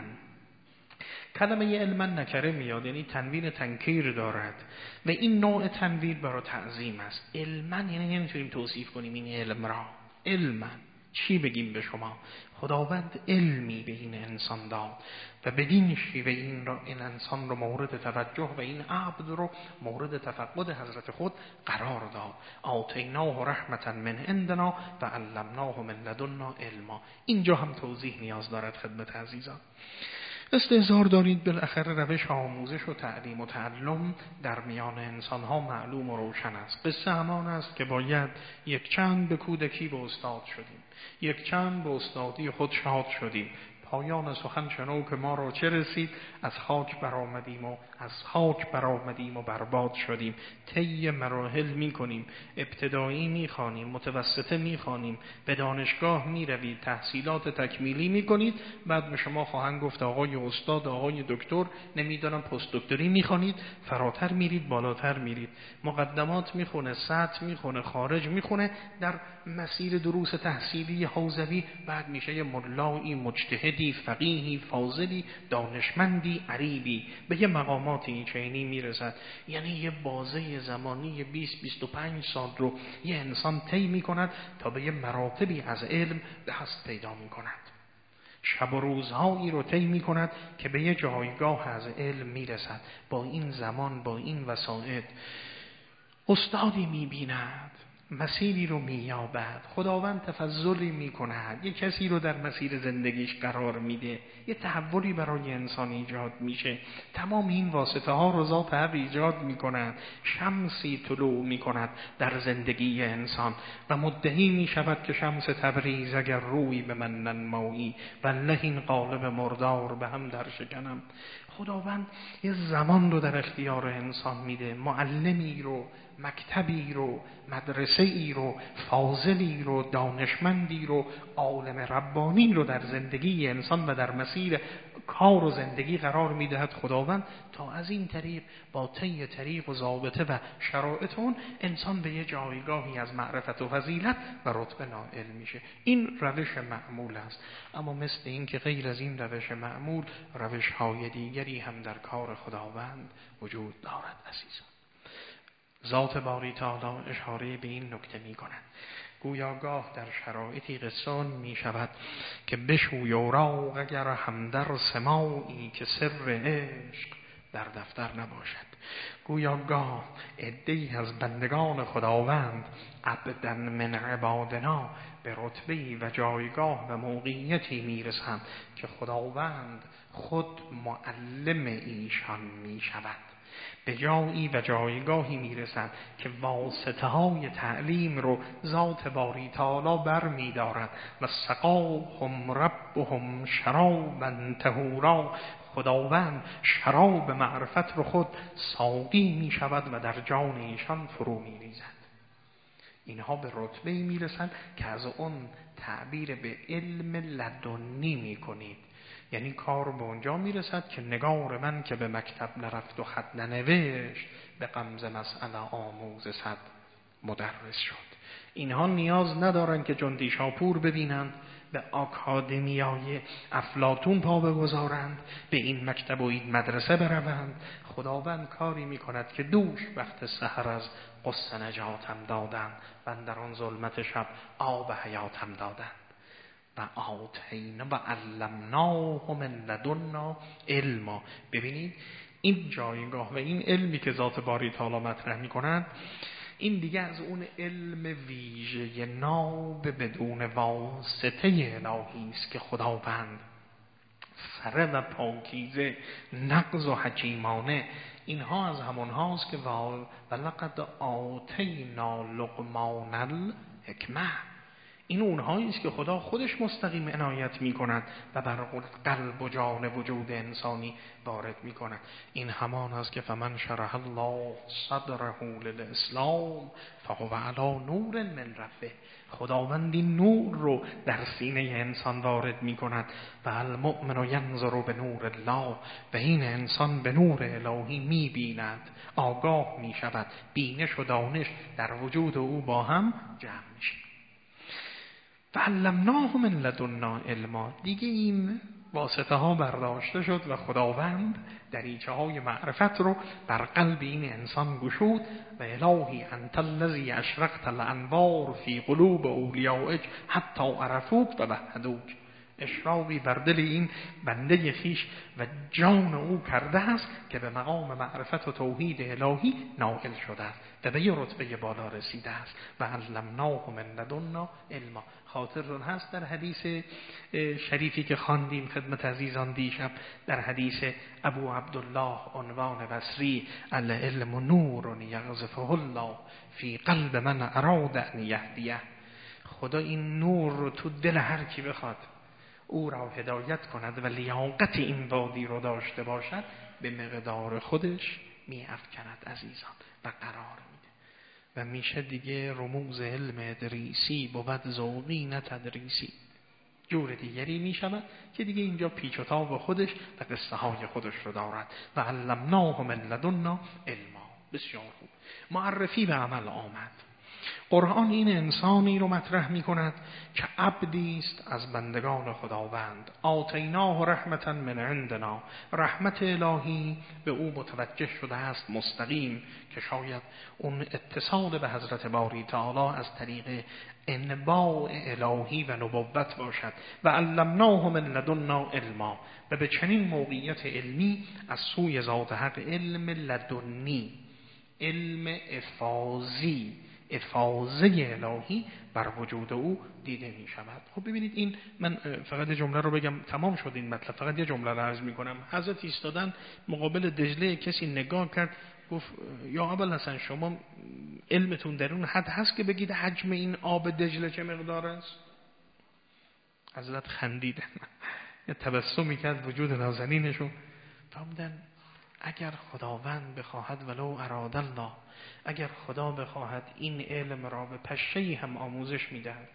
کلمه علما نکره میاد، یعنی تنوین تنکیر دارد و این نوع تنوین برای تعظیم است. علما یعنی نمیتونیم توصیف کنیم این علم را. علما چی بگیم به شما؟ خداوند علمی به این انسان داد و بدین شیوه این را این انسان رو مورد توجه و این عبد رو مورد تفقد حضرت خود قرار داد. آتیناه رحمتا من عندنا و علمناه من لدنا علما. اینجا هم توضیح نیاز دارد خدمت عزیزان. استحضار دارید بالاخره روش آموزش و تعلیم و تعلم در میان انسانها معلوم و روشن است. قصه همان است که باید یک چند به کودکی به استاد شدیم، یک چند به استادی خود شاد شدیم. پایان سخن شنو که ما را چه رسید، از خاک برآمدیم و از خاک برآمدیم و برباد شدیم. طی مراحل می کنیم، ابتدایی می خوانیم، متوسطه می خوانیم، به دانشگاه می روید، تحصیلات تکمیلی می کنید، بعد به شما خواهند گفت آقای استاد، آقای دکتر، نمیدانم پست دکتری می خوانید، فراتر میرید، بالاتر میرید، مقدمات می خونه، سطح می خونه، خارج می خونه، در مسیر دروس تحصیلی حوزوی بعد میشه یه ملایی، مجتهدی، فقیهی، فاضلی، دانشمندی، عریبی، به یه مقامات این چینی میرسد. یعنی یه بازه زمانی بیست بیست و پنج سال رو یه انسان طی میکند تا به یه مراتبی از علم دست پیدا میکند. شب و روزهایی رو طی میکند که به یه جایگاه از علم میرسد. با این زمان، با این وسائط استادی میبیند مسیری رو مییابد، خداوند تفضلی میکند، یه کسی رو در مسیر زندگیش قرار میده، یه تحولی برای انسان ایجاد میشه. تمام این واسطه ها رو ذات حق ایجاد میکند. شمسی طلوع میکند در زندگی انسان و مدعی میشود که شمس تبریز اگر روی به من ننمایی والله این قالب مردار به هم در شکنم. خداوند یه زمان رو در اختیار انسان میده، معلمی رو، مکتبی رو، مدرسه ای رو، فاضلی رو، دانشمندی رو، عالم ربانی رو در زندگی انسان و در مسیر کار و زندگی قرار میدهد خداوند، تا از این طریق با طی طریق و ضابطه و شرایط اون انسان به یه جایگاهی از معرفت و فضیلت و رتبه نائل میشه. این روش معمول است. اما مثل این که غیر از این روش معمول روش های دیگری هم در کار خداوند وجود دارد. عزیزان، ذات باری تعالی اشاره به این نکته می کند. گویا گاه در شرایطی قصان می شود که بشوی اوراق اگر همدر سماعی که سر عشق در دفتر نباشد. گویا گاه عده‌ای از بندگان خداوند عبدن من عبادنا به رتبه‌ای و جایگاه و موقعیتی می رسند که خداوند خود معلم ایشان می شود. به جایی و جایگاهی میرسند که واسطه های تعلیم رو ذات باری تعالی بر می دارد و سقاهم ربهم شرابا طهورا. خداوند شراب معرفت رو خود ساقی می شود و در جان ایشان فرو می ریزد. اینها به رتبه‌ای می رسند که از اون تعبیر به علم لدنی می کنید. یعنی کار به اونجا میرسد که نگار من که به مکتب نرفت و خط ننوشت به غمزه مسئله آموز صد مدرس شد. اینها نیاز ندارن که جندی شاپور ببینند، به آکادمیای افلاطون پا بگذارند، به این مکتب و این مدرسه بروند. خداوند کاری میکند که دوش وقت سحر از قصه نجاتم دادند و در آن ظلمت شب آب حیاتم دادند. و آتینا و علمناه من لدنا علما. ببینید این جایگاه و این علمی که ذات باری تعالی مطرح می‌کنند، این دیگه از اون علم ویژه ناب بدون واسطه الهی است که خداوند سره و پاکیزه، نغز و حکیمانه، اینها از همون هاست که ولقد آتینا لقمان الحکمه. این اونهایی است که خدا خودش مستقیم عنایت می کند و بر قلب و جان وجود انسانی وارد می کند. این همان است که فمن شرح الله صدره للاسلام فهو علی نور من ربه. خداوند این نور رو در سینه انسان وارد می کند و المؤمن ینظر به نور الله. و این انسان به نور الهی می بیند، آگاه می شود، بینش و دانش در وجود او با هم جمع می شود. و علمناه من لدنا علما. دیگه این واسطه ها برداشته شد و خداوند دریچه های معرفت رو بر قلب این انسان گشود. و الهی انت الذی اشرقت الانوار فی قلوب اولیائک حتی عرفوک و وحدوک. اشراقی بر دل این بنده خیش و جان او کرده است که به مقام معرفت و توحید الهی نائل شده است و به یه رتبه بالا رسیده است. و علمناه من لدنا علما. خاطرتون هست در حدیث شریفی که خواندیم خدمت عزیزان دیشب، در حدیث ابو عبدالله عنوان بصری العلم نور یقذفه الله فی قلب من اراد ان یهدیه. خدا این نور رو تو دل هر کی بخواد او را هدایت کند و لیاقت این وادی رو داشته باشد به مقدار خودش می افکند عزیزان و قرار میده. و میشه دیگه رموز علم ادریسی بود ذوقی نه تدریسی. جور دیگری میشود که دیگه اینجا پیچ و تاب خودش و قصه های خودش رو دارد. و علمناه من لدنا علما. بسیار خوب. معرفی به عمل آمد. قرآن این انسانی رو مطرح می کند که عبدی است از بندگان خداوند. آتیناه رحمتا من عندنا. رحمت الهی به او متوجه شده است مستقیم که شاید اون اتصال به حضرت باری تعالی از طریق انباء الهی و نبوت باشد. و علمناه من لدنا علما. و به چنین موقعیت علمی از سوی ذات حق علم لدنی، علم افاضی، افاضه الهی بر وجود او دیده می شود. خب ببینید این من فقط یه جمله رو بگم تمام شد این مطلب، فقط یه جمله رو عرض می کنم. حضرت ایستادن مقابل دجله، کسی نگاه کرد گفت یا ابوالحسن شما علمتون در اون حد هست که بگید حجم این آب دجله چه مقدار است؟ حضرت خندیدن، یه تبسمی کرد وجود نازنینشون، فهمیدن اگر خداوند بخواهد ولو اراد الله، اگر خدا بخواهد این علم را به پشه‌ای هم آموزش میدهد،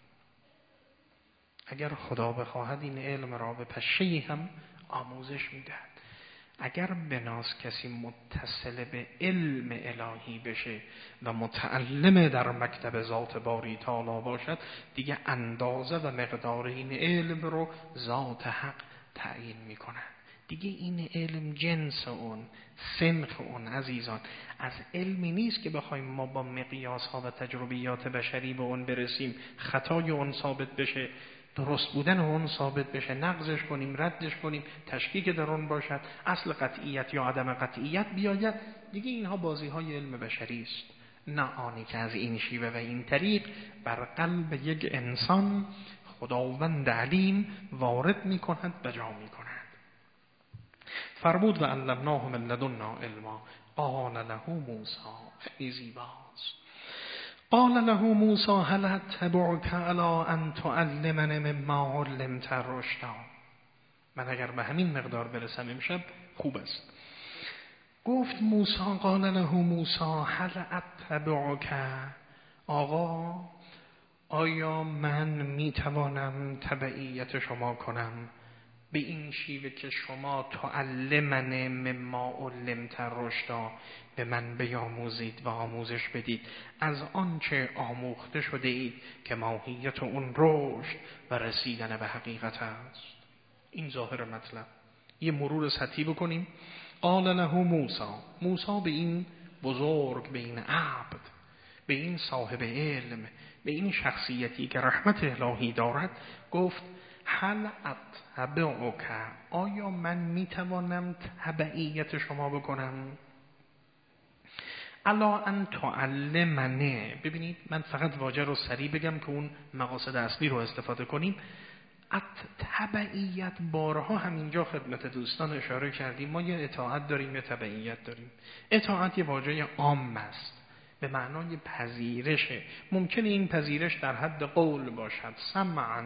اگر خدا بخواهد این علم را به پشه‌ای هم آموزش میدهد. اگر بناس کسی متصل به علم الهی بشه و متعلم در مکتب ذات باری تعالی باشد، دیگه اندازه و مقدار این علم رو ذات حق تعیین میکنه. دیگه این علم جنس اون، سنخ اون عزیزان از علمی نیست که بخوایم ما با مقیاس ها و تجربیات بشری به اون برسیم، خطای اون ثابت بشه، درست بودن اون ثابت بشه، نقضش کنیم، ردش کنیم، تشکیک در اون باشد، اصل قطعیت یا عدم قطعیت بیاید. دیگه اینها بازی های علم بشری است، نه آنی که از این شیوه و این طریق بر قلب یک انسان خداوند علیم وارد می کند، بجا می کند. فرمود و علمناه من لدنا علما قال له موسی، خیلی زیباست، قال له موسی هل اتبعک علی ان تعلمنی مما علمت رشدا. من اگر به همین مقدار برسم امشب خوب است. گفت موسی، قال له موسی هل اتبعک، آقا آیا من میتوانم تبعیت شما کنم به این شیوه که شما تعلمن مما علمت رشدا، به من بیاموزید و آموزش بدید از آنچه آموخته شده اید که ماهیت اون رشد و رسیدن به حقیقت است. این ظاهر مطلب. یه مرور سطحی بکنیم. قال له موسی، موسی به این بزرگ، به این عبد، به این صاحب علم، به این شخصیتی که رحمت الهی دارد گفت هل اتبعک، آیا من میتوانم تبعیت شما بکنم الا ان تعلمنه. ببینید من فقط واژه رو سریع بگم که اون مقاصد اصلی رو استفاده کنیم. ات تبعیت بارها همینجا خدمت دوستان اشاره کردیم، ما یه اطاعت داریم یه تبعیت داریم. اطاعت یه واژه عام است به معنای پذیرشه، ممکنه این پذیرش در حد قول باشد، سمعا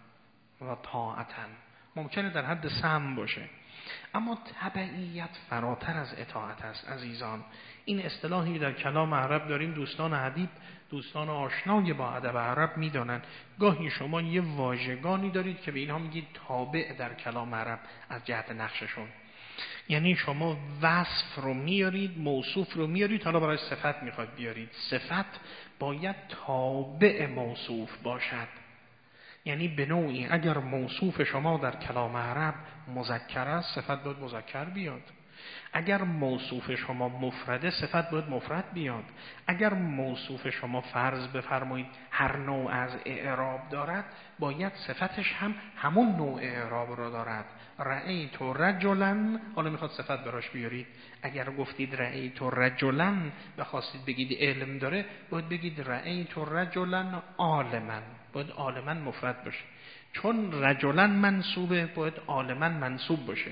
و طاعتن، ممکنه در حد سمع باشه، اما تبعیت فراتر از اطاعت است عزیزان. این اصطلاحی در کلام عرب داریم، دوستان ادیب، دوستان آشنای با ادب عرب میدانند. گاهی شما یه واژگانی دارید که به اینها میگید تابع در کلام عرب از جهت نقششون، یعنی شما وصف رو میارید، موصوف رو میارید، حالا برای صفت میخواید بیارید، صفت باید تابع موصوف باشد. یعنی به نوعی اگر موصوف شما در کلام عرب مذکر است، صفت باید مذکر بیاد. اگر موصوف شما مفرده، صفت باید مفرد بیاد. اگر موصوف شما فرض بفرمایید هر نوع از اعراب دارد، باید صفتش هم همون نوع اعراب را دارد. رأیت رجلا، حالا میخواد صفت براش بیارید، اگر گفتید رأیت رجلا و خواستید بگید علم داره، باید بگید رأیت رجلا عالما، باید عالما مفرد باشه. چون رجلا منصوبه باید عالما منصوب باشه.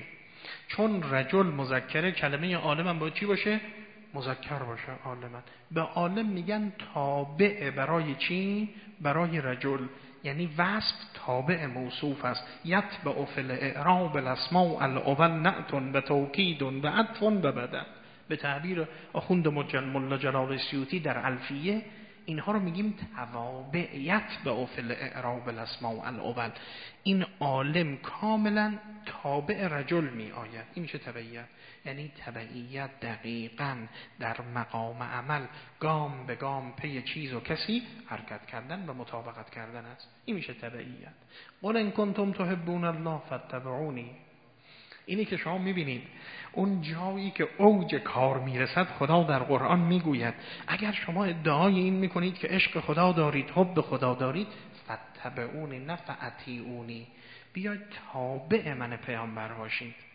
چون رجل مذکره، کلمه عالم باید چی باشه؟ مذکر باشه، عالم. به عالم میگن تابع برای چی؟ برای رجل. یعنی وصف تابع موصوف است. یتبع فی الاعراب الاسماء الاول نعت و توکید و عطف و بدل. به تعبیر اخوند ملا جلال سیوطی در الفیه اینها رو میگیم توابعیت به افل اعراب الاسماء الاول. این عالم کاملا تابع رجل می آید. این میشه تبعیت. یعنی تبعیت دقیقاً در مقام عمل گام به گام پی چیز و کسی حرکت کردن و مطابقت کردن است. این میشه تبعیت. قل ان کنتم تحبون الله فاتبعونی. اینی که شما میبینید اون جایی که اوج کار میرسد، خدا در قرآن میگوید اگر شما ادعای این میکنید که عشق خدا دارید، حب خدا دارید، فتبعونی نه فاطیعونی، بیاید تابع من پیامبر باشید.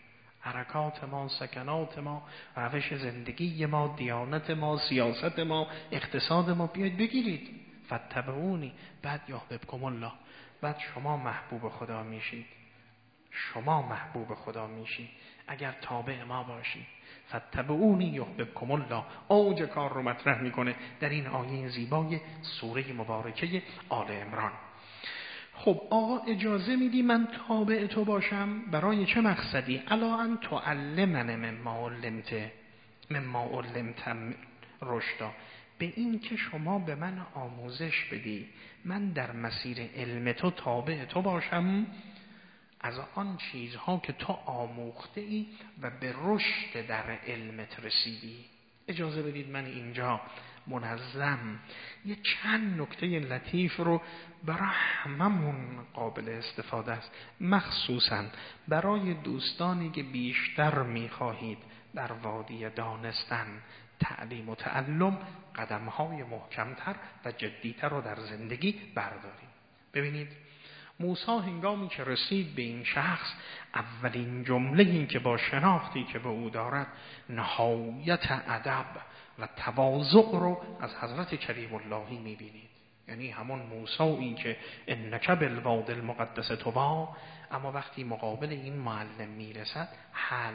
حرکات ما، سکنات ما، روش زندگی ما، دیانت ما، سیاست ما، اقتصاد ما، بیاید بگیرید. فاتبعونی، بعد یحببکم الله، بعد شما محبوب خدا میشید. شما محبوب خدا میشید اگر تابع ما باشید. فاتبعونی یحببکم الله اوج کار رو مطرح میکنه در این آیه زیبای سوره مبارکه آل عمران. خب آقا اجازه میدی من تابع تو باشم برای چه مقصدی؟ الا ان تعلمن مما علمت مما علمت رشدا، به این که شما به من آموزش بدی من در مسیر علم تو تابع تو باشم از آن چیزها که تو آموخته ای و به رشد در علمت رسیدی. اجازه بدید من اینجا منظم یه چند نکته لطیف رو برای هممون قابل استفاده است، مخصوصا برای دوستانی که بیشتر میخواهید در وادی دانستن، تعلیم و تعلم قدمهای محکمتر و جدیتر رو در زندگی برداریم. ببینید موسی هنگامی که رسید به این شخص، اولین جمله این که با شناختی که به او دارد نهایت ادب و تواضع رو از حضرت کریم اللهی میبینید. یعنی همون موسی این که انک بالوادی المقدس طوی، اما وقتی مقابل این معلم میرسد حل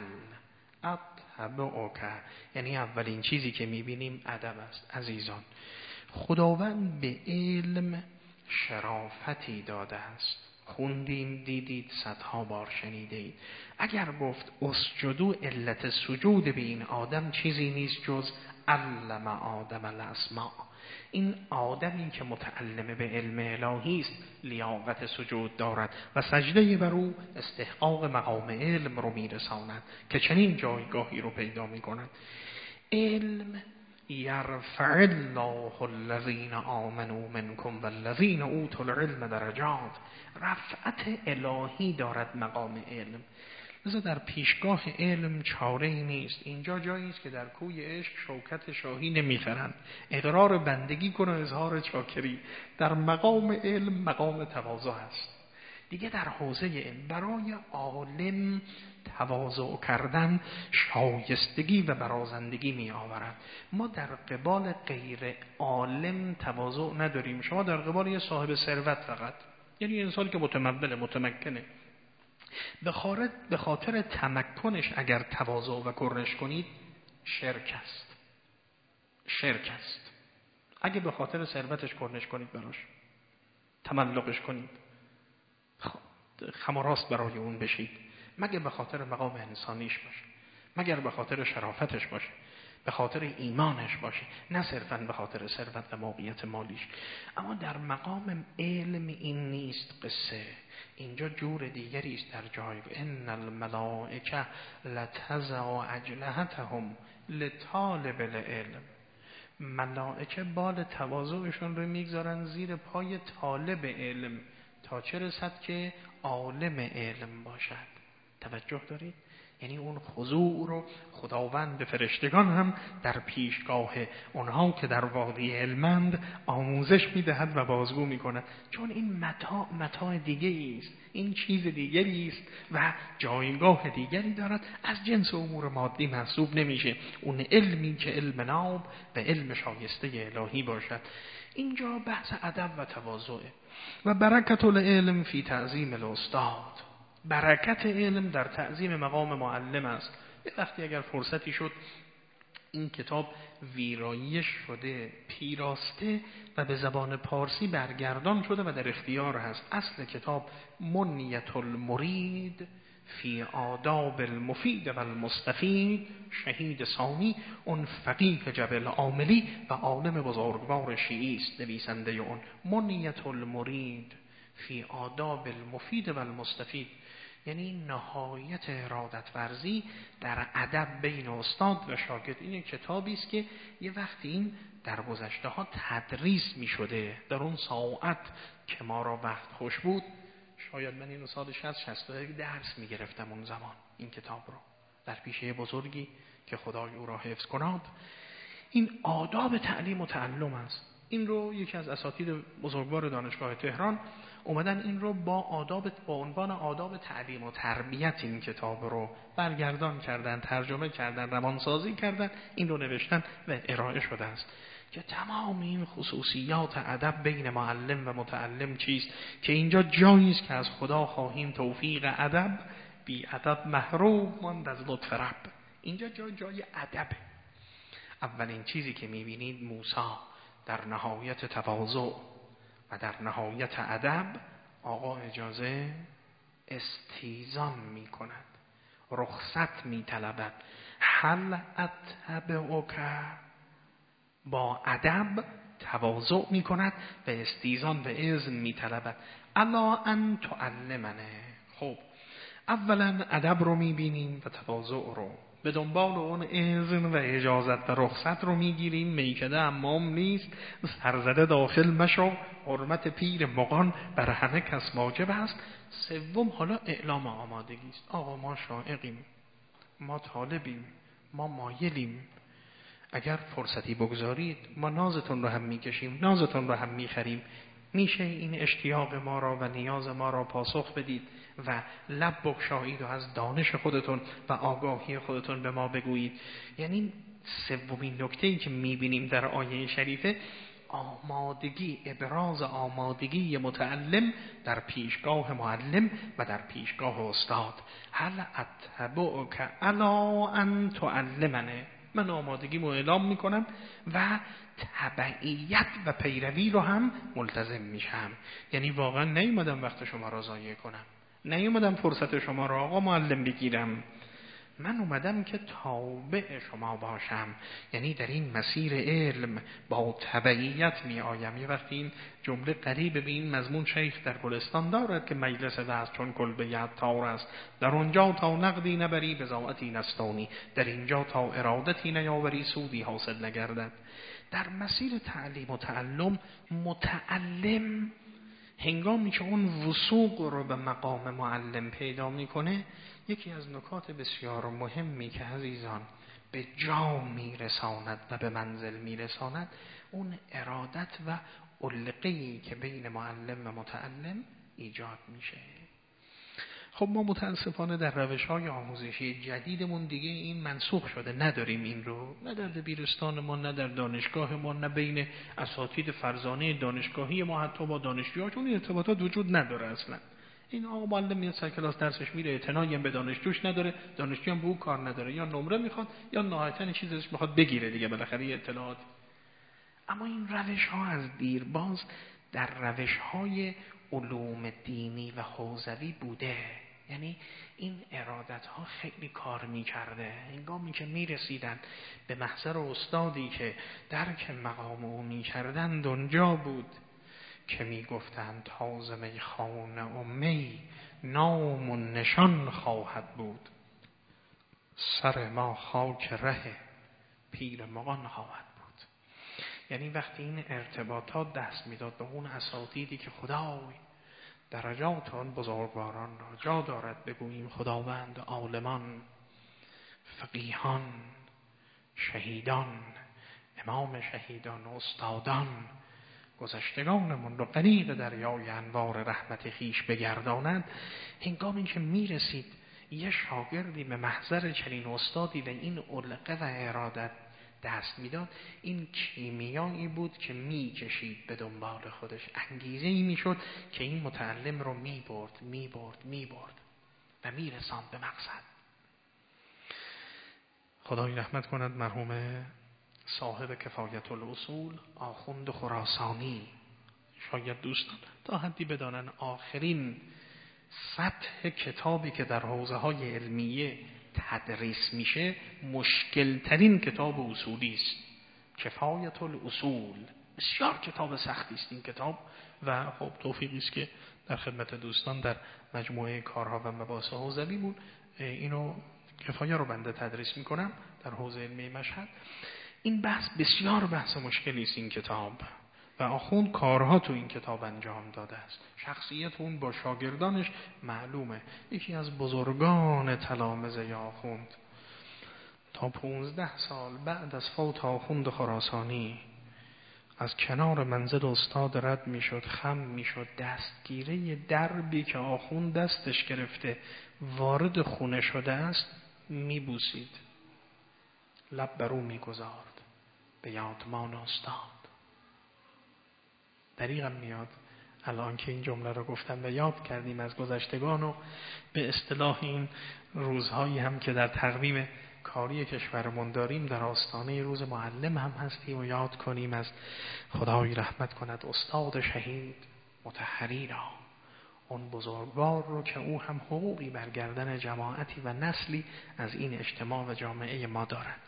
اتبعک، یعنی اولین چیزی که میبینیم ادب است. عزیزان خداوند به علم شرافتی داده است. خوندیم، دیدید، صدها بار شنیدید. اگر گفت اسجدو، علت سجود به این آدم چیزی نیست جز علم آدم الاسماء. این آدمی که متعلم به علم الهی است لیاقت سجود دارد و سجده بر او استحقاق مقام علم رو میرساند که چنین جایگاهی رو پیدا میکند. علم یرفع الله الذین آمنوا منکم والذین اوتوا العلم درجات، رفعت الهی دارد مقام علم. لذا در پیشگاه علم چاره ای نیست. اینجا جایی است که در کوی عشق شوکت شاهی نمیخرند. اقرار بندگی کن و اظهار چاکری. در مقام علم مقام تواضع است. دیگه در حوزه علم برای عالم تواضع کردن شایستگی و برازندگی می آورد. ما در قبال غیر عالم تواضع نداریم. شما در قبال یه صاحب ثروت فقط، یعنی انسانی که متمول متمکنه، به خاطر به خاطر تمکنش اگر تواضع و کرنش کنید شرک است. شرک است. اگه به خاطر ثروتش کرنش کنید، براش تملقش کنید، خم و راست برای اون بشید، مگر به خاطر مقام انسانیش باشه، مگر به خاطر شرافتش باشه، به خاطر ایمانش باشه، نه صرفاً به خاطر ثروت و موقعیت مالیش. اما در مقام علم این نیست قصه. اینجا جور دیگری است در جای ان الملائکه لتضع اجنحتهم لطالب العلم. ملائکه بال تواضعشون رو میگذارن زیر پای طالب علم تا چه رسد که عالم علم باشد. توجه دارید؟ یعنی اون خضوع رو خداوند به فرشتگان هم در پیشگاه اونها که در وادی علمند آموزش میدهد و بازگو میکند، چون این متاع متاع دیگری است، این چیز دیگری است و جایگاه دیگری دارد، از جنس امور مادی محسوب نمیشه. اون علمی که علم ناب و علم شایسته الهی باشد. اینجا بحث ادب و تواضعه. و برکت العلم فی تعظیم الاستاد، برکت علم در تعظیم مقام معلم است. یه وقتی اگر فرصتی شد این کتاب ویرایش شده، پیراسته و به زبان پارسی برگردان شده و در اختیار هست. اصل کتاب منیت المرید فی آداب المفید و المستفید، شهید ثانی، اون فقیه جبل عاملی و عالم بزرگوار شیعی است نویسنده اون. منیت المرید فی آداب المفید و المستفید، یعنی نهایت ارادت ورزی در ادب بین استاد و شاگرد. این کتابی است که یه وقتی این در گذشته ها تدریس می شده. در اون ساعت که ما را وقت خوش بود، شاید من اینو سال شصت شصت و یک درس می گرفتم اون زمان این کتاب رو در پیشه بزرگی که خدای او را حفظ کناد. این آداب تعلیم و تعلم است. این رو یکی از اساتید بزرگوار دانشگاه تهران اومدن این رو با آداب، با عنوان آداب تعلیم و تربیت این کتاب رو برگردان کردن، ترجمه کردن، روانسازی کردن، این رو نوشتن و ارائه شده است که تمام این خصوصیات ادب بین معلم و متعلم چیست که اینجا جایی است که از خدا خواهیم توفیق ادب، بی ادب محروم ماند از لطف رب. اینجا جای جای ادبه. اولین چیزی که میبینید موسی در نهایت تواضع و در نهایت ادب آقا اجازه استیزان میکند، رخصت میطلبد. هل اتبعک، با ادب تواضع میکند و استیزان و اذن میطلبد. الا ان تعلمنه. خب اولا ادب رو میبینیم و تواضع رو، به دنبال اون اذن و اجازت و رخصت رو میگیریم. میکده امام نیست، سرزده داخل مشو، حرمت پیر مغان بر همه کس واجب است. سوم حالا اعلام آمادگی است. آقا ما شائقیم، ما طالبیم، ما مایلیم، اگر فرصتی بگذارید ما نازتون رو هم میکشیم، نازتون رو هم میخریم. میشه این اشتیاق ما را و نیاز ما را پاسخ بدید و لب بگشایید و از دانش خودتون و آگاهی خودتون به ما بگویید. یعنی سومین نکته‌ای که میبینیم در آیه شریفه، آمادگی، ابراز آمادگی متعلم در پیشگاه معلم و در پیشگاه استاد. هل اتبعک علی ان تعلمنه، من آمادگیمو اعلام میکنم و تبعیت و پیروی رو هم ملتزم میشم. یعنی واقعا نیومدم وقت شما را ضایع کنم، نیومدم فرصت شما را آقا معلم بگیرم، من اومدم که تابع شما باشم. یعنی در این مسیر علم با تبعیت می آیم. یه وقتی این جمله قریب به این مضمون شیخ در گلستان دارد که مجلس دست چون کلبه یدتار است، در اونجا تا نقدی نبری بضاعتی نستانی، در اینجا تا ارادتی نیاوری سودی حاصل نگردد. در مسیر تعلیم و تعلم متعلم هنگامی که اون وثوق رو به مقام معلم پیدا میکنه، یکی از نکات بسیار مهمی که عزیزان به جا میرساند و به منزل میرساند، اون ارادت و علقه‌ای که بین معلم و متعلم ایجاد میشه. خب ما متاسفانه در روش‌های آموزشی جدیدمون دیگه این منسوخ شده، نداریم این رو، نه در دبیرستان ما، نه در دانشگاه ما، نه بین اساتید فرزانه دانشگاهی ما حتی با دانشجوها، چون این ارتباطات وجود نداره اصلا. این آقا معلم میاد سر کلاس درسش میره، اعتنایی به دانشجوش نداره، دانشجو هم به او کار نداره، یا نمره میخواد یا نهایتاً چیزی ازش میخواد بگیره دیگه، بالاخره اطلاعات. اما این روش‌ها از دیرباز در روش‌های علوم دینی و حوزوی بوده. یعنی این ارادت ها خیلی کار می کرده. هنگامی که می رسیدن به محضر استادی که درک مقام او می کردند، اونجا بود که می گفتند تازه می خانه و می نام و نشان خواهد بود، سر ما خاک ره پیر مغان خواهد بود. یعنی وقتی این ارتباطات دست میداد به اون اساتیدی که خدای درجات آن بزرگواران را جا دارد بگوییم خداوند، عالمان، فقیهان، شهیدان، امام شهیدان، استادان، گذشتگانمون رو غریق دریای انوار رحمت خیش بگرداند. هنگامی که میرسید یه شاگردی به محضر چنین استادی و این علقه و ارادت دست میداد، این کیمیایی بود که میکشید به دنبال خودش، انگیزه ای میشد که این متعلم رو میبرد میبرد میبرد و میرساند به مقصد. خدای رحمت کند مرحوم صاحب کفایت الاصول آخوند خراسانی. شاید دوستان تا حدی بدانن آخرین سطح کتابی که در حوزه های علمیه تدریس میشه مشکل ترین کتاب اصولی است، کفایت الاصول. بسیار کتاب سختی است این کتاب و خب توفیقی است که در خدمت دوستان در مجموعه کارها و مباحث حوزوی بود اینو کفایه رو بنده تدریس میکنم در حوزه علمی مشهد. این بحث بسیار بحث مشکلی است این کتاب و آخوند کارها تو این کتاب انجام داده است. شخصیت اون با شاگردانش معلومه. یکی از بزرگان تلامذه آخوند تا پونزده سال بعد از فوت آخوند خراسانی از کنار منزل استاد رد میشد، خم میشد، دستگیره دربی که آخوند دستش گرفته وارد خونه شده است میبوسید، لب بر او میگذارد، به یادمان استاد. دریغم میاد الان که این جمله رو گفتم و یاد کردیم از گذشتگان و به اصطلاح این روزهایی هم که در تقویم کاری کشورمون داریم در آستانه روز معلم هم هستیم و یاد کنیم از خدای رحمت کند استاد شهید مطهری را، اون بزرگوار رو که او هم حقوقی بر گردن جماعتی و نسلی از این اجتماع و جامعه ما دارد.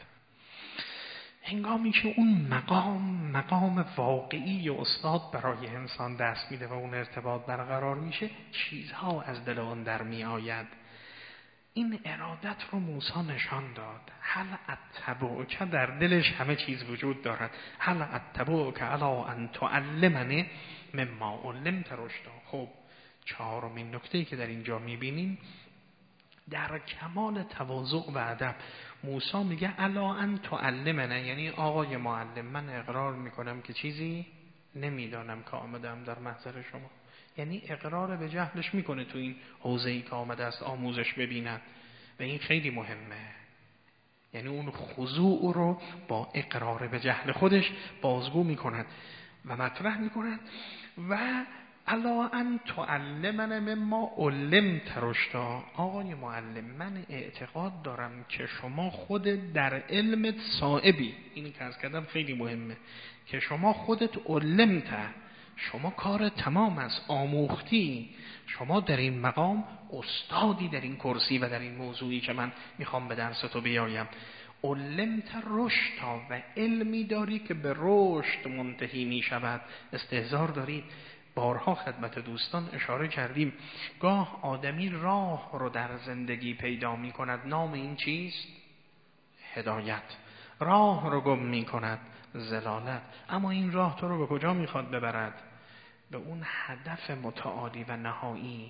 هنگامی که اون مقام مقام واقعی استاد برای انسان دست میده و اون ارتباط برقرار میشه، چیزها از دل اون در می آید. این ارادت رو موسی نشان داد. هل اتبعک، در دلش همه چیز وجود دارد. هل اتبعک علی ان تعلمنی مما علمت رشدا. خب چهارمین نکته‌ای که در اینجا میبینیم در کمال تواضع و ادب موسی میگه الا ان تعلمنی، یعنی آقای معلم من اقرار میکنم که چیزی نمیدانم که آمدم در محضر شما. یعنی اقرار به جهلش میکنه تو این حوزه‌ای که آمده است آموزش ببیند و این خیلی مهمه. یعنی اون خضوع رو با اقرار به جهل خودش بازگو میکند و مطرح میکند و الا ان تعلمن مما علمت رشدا. آقای معلم من اعتقاد دارم که شما خود در علمت صائبی، اینی که از کردم خیلی مهمه، که شما خودت علمت، شما کار تمام است، آموختی، شما در این مقام استادی در این کرسی و در این موضوعی که من میخوام به درس تو بیایم. علمت رشدا، و علمی داری که به رشد منتهی میشود. استحضار دارید. بارها خدمت دوستان اشاره کردیم گاه آدمی راه رو در زندگی پیدا می کند، نام این چیست؟ هدایت. راه رو گم می کند، ضلالت. اما این راه تو رو به کجا می خواد ببرد؟ به اون هدف متعالی و نهایی.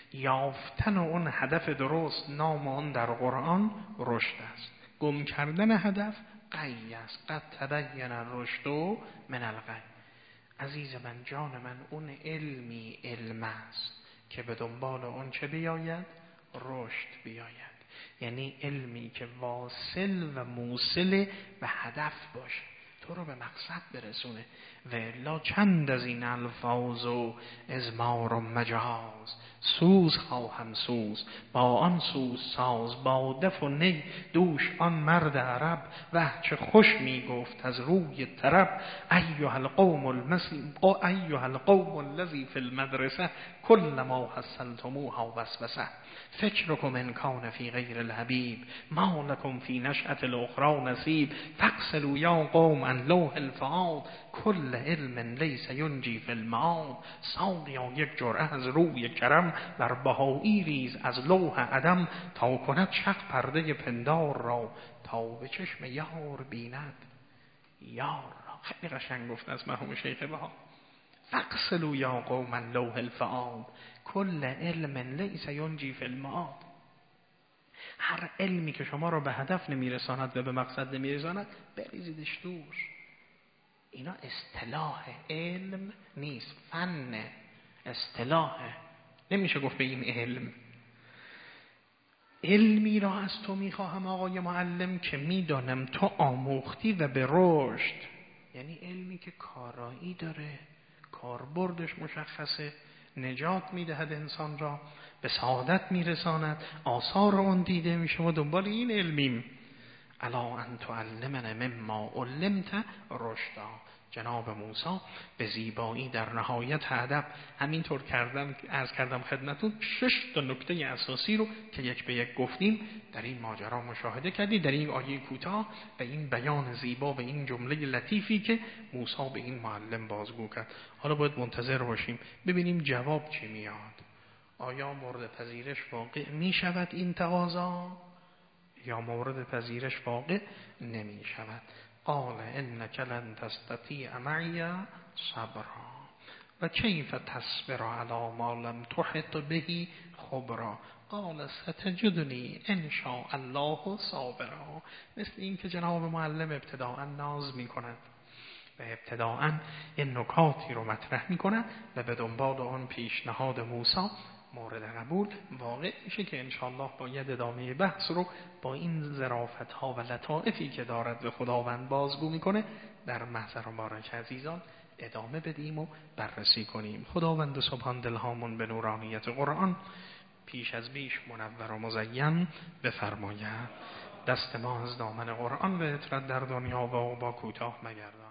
یافتن اون هدف درست، نام آن در قرآن رشد است. گم کردن هدف غی است. قد تبین الرشد من الغی. عزیز من، جان من، اون علمی علم است که به دنبال اون چه بیاید؟ رشد بیاید. یعنی علمی که واصل و موصل به هدف باشه، تو رو به مقصد برسونه. و الا چند از این الفاظ و ازمار و مجاز، سوز خواهم سوز با آن سوز ساز، با دف و نی دوش آن مرد عرب، و چه خوش می گفت از روی طرب. ایها القوم المسلم ایها القوم الذی فی المدرسه کل ما حصلتموها وسوسه، فکرکم ان کان فی غیر الحبیب ما لکم فی نشأة الاخری نصیب، فاغسلوا یا قوم عن لوح الفؤاد کل علم لیس ینجی فی المعاد. ساقیا یک جرعه از روی کرم، بر بهایی ریز از لوح عدم، تا کند شق پرده پندار را، تا به چشم یار بیند یار را. خیلی قشنگ گفت از مرحوم شیخ بها. فاغسلوا یا قوم عن لوح الفؤاد کل علم لیس ینجی فی المعاد. هر علمی که شما را به هدف نمیرساند و به مقصد نمیرساند بریزیدش دور. اینا اصطلاح علم نیست، فن اصطلاحه. نمیشه گفت به این علم. علمی را از تو میخواهم آقای معلم که میدانم تو آموختی و به رشد. یعنی علمی که کارایی داره، کاربردش مشخصه، نجات میدهد انسان را، به سعادت میرساند، آثار اون دیده میشه. و دنبال این علمیم. الا ان تعلمن مما علمت رشدا. جناب موسی به زیبایی در نهایت ادب همینطور کردم عرض کردم خدمتون، شش تا نکته اساسی رو که یک به یک گفتیم در این ماجرا مشاهده کردید، در این آیه کوتاه و این بیان زیبا و این جمله لطیفی که موسی به این معلم بازگو کرد. حالا باید منتظر باشیم ببینیم جواب چی میاد. آیا مورد پذیرش واقع می شود این تقاضا یا مورد پذیرش واقع نمی شود؟ قال انک لن تستطیع معی صبرا و کیف تصبر علی ما لم تحط به خبرا. قال ستجدنی ان شاء الله صابرا. مثل این که جناب معلم ابتداء ناز می کند و ابتداعاً این نکاتی رو مطرح میکنن و به دنبال آن پیشنهاد موسی مورد قبول واقع میشه که انشاءالله باید ادامه بحث رو با این ظرافت ها و لطائفی که دارد به خداوند بازگو میکنه در محضر مبارک عزیزان ادامه بدیم و بررسی کنیم. خداوند سبحان دلهامون به نورانیت قرآن پیش از بیش منور و مزین بفرماید. دست ما از دامن قرآن و اطرد در دنیا و با کوتاه مگردان.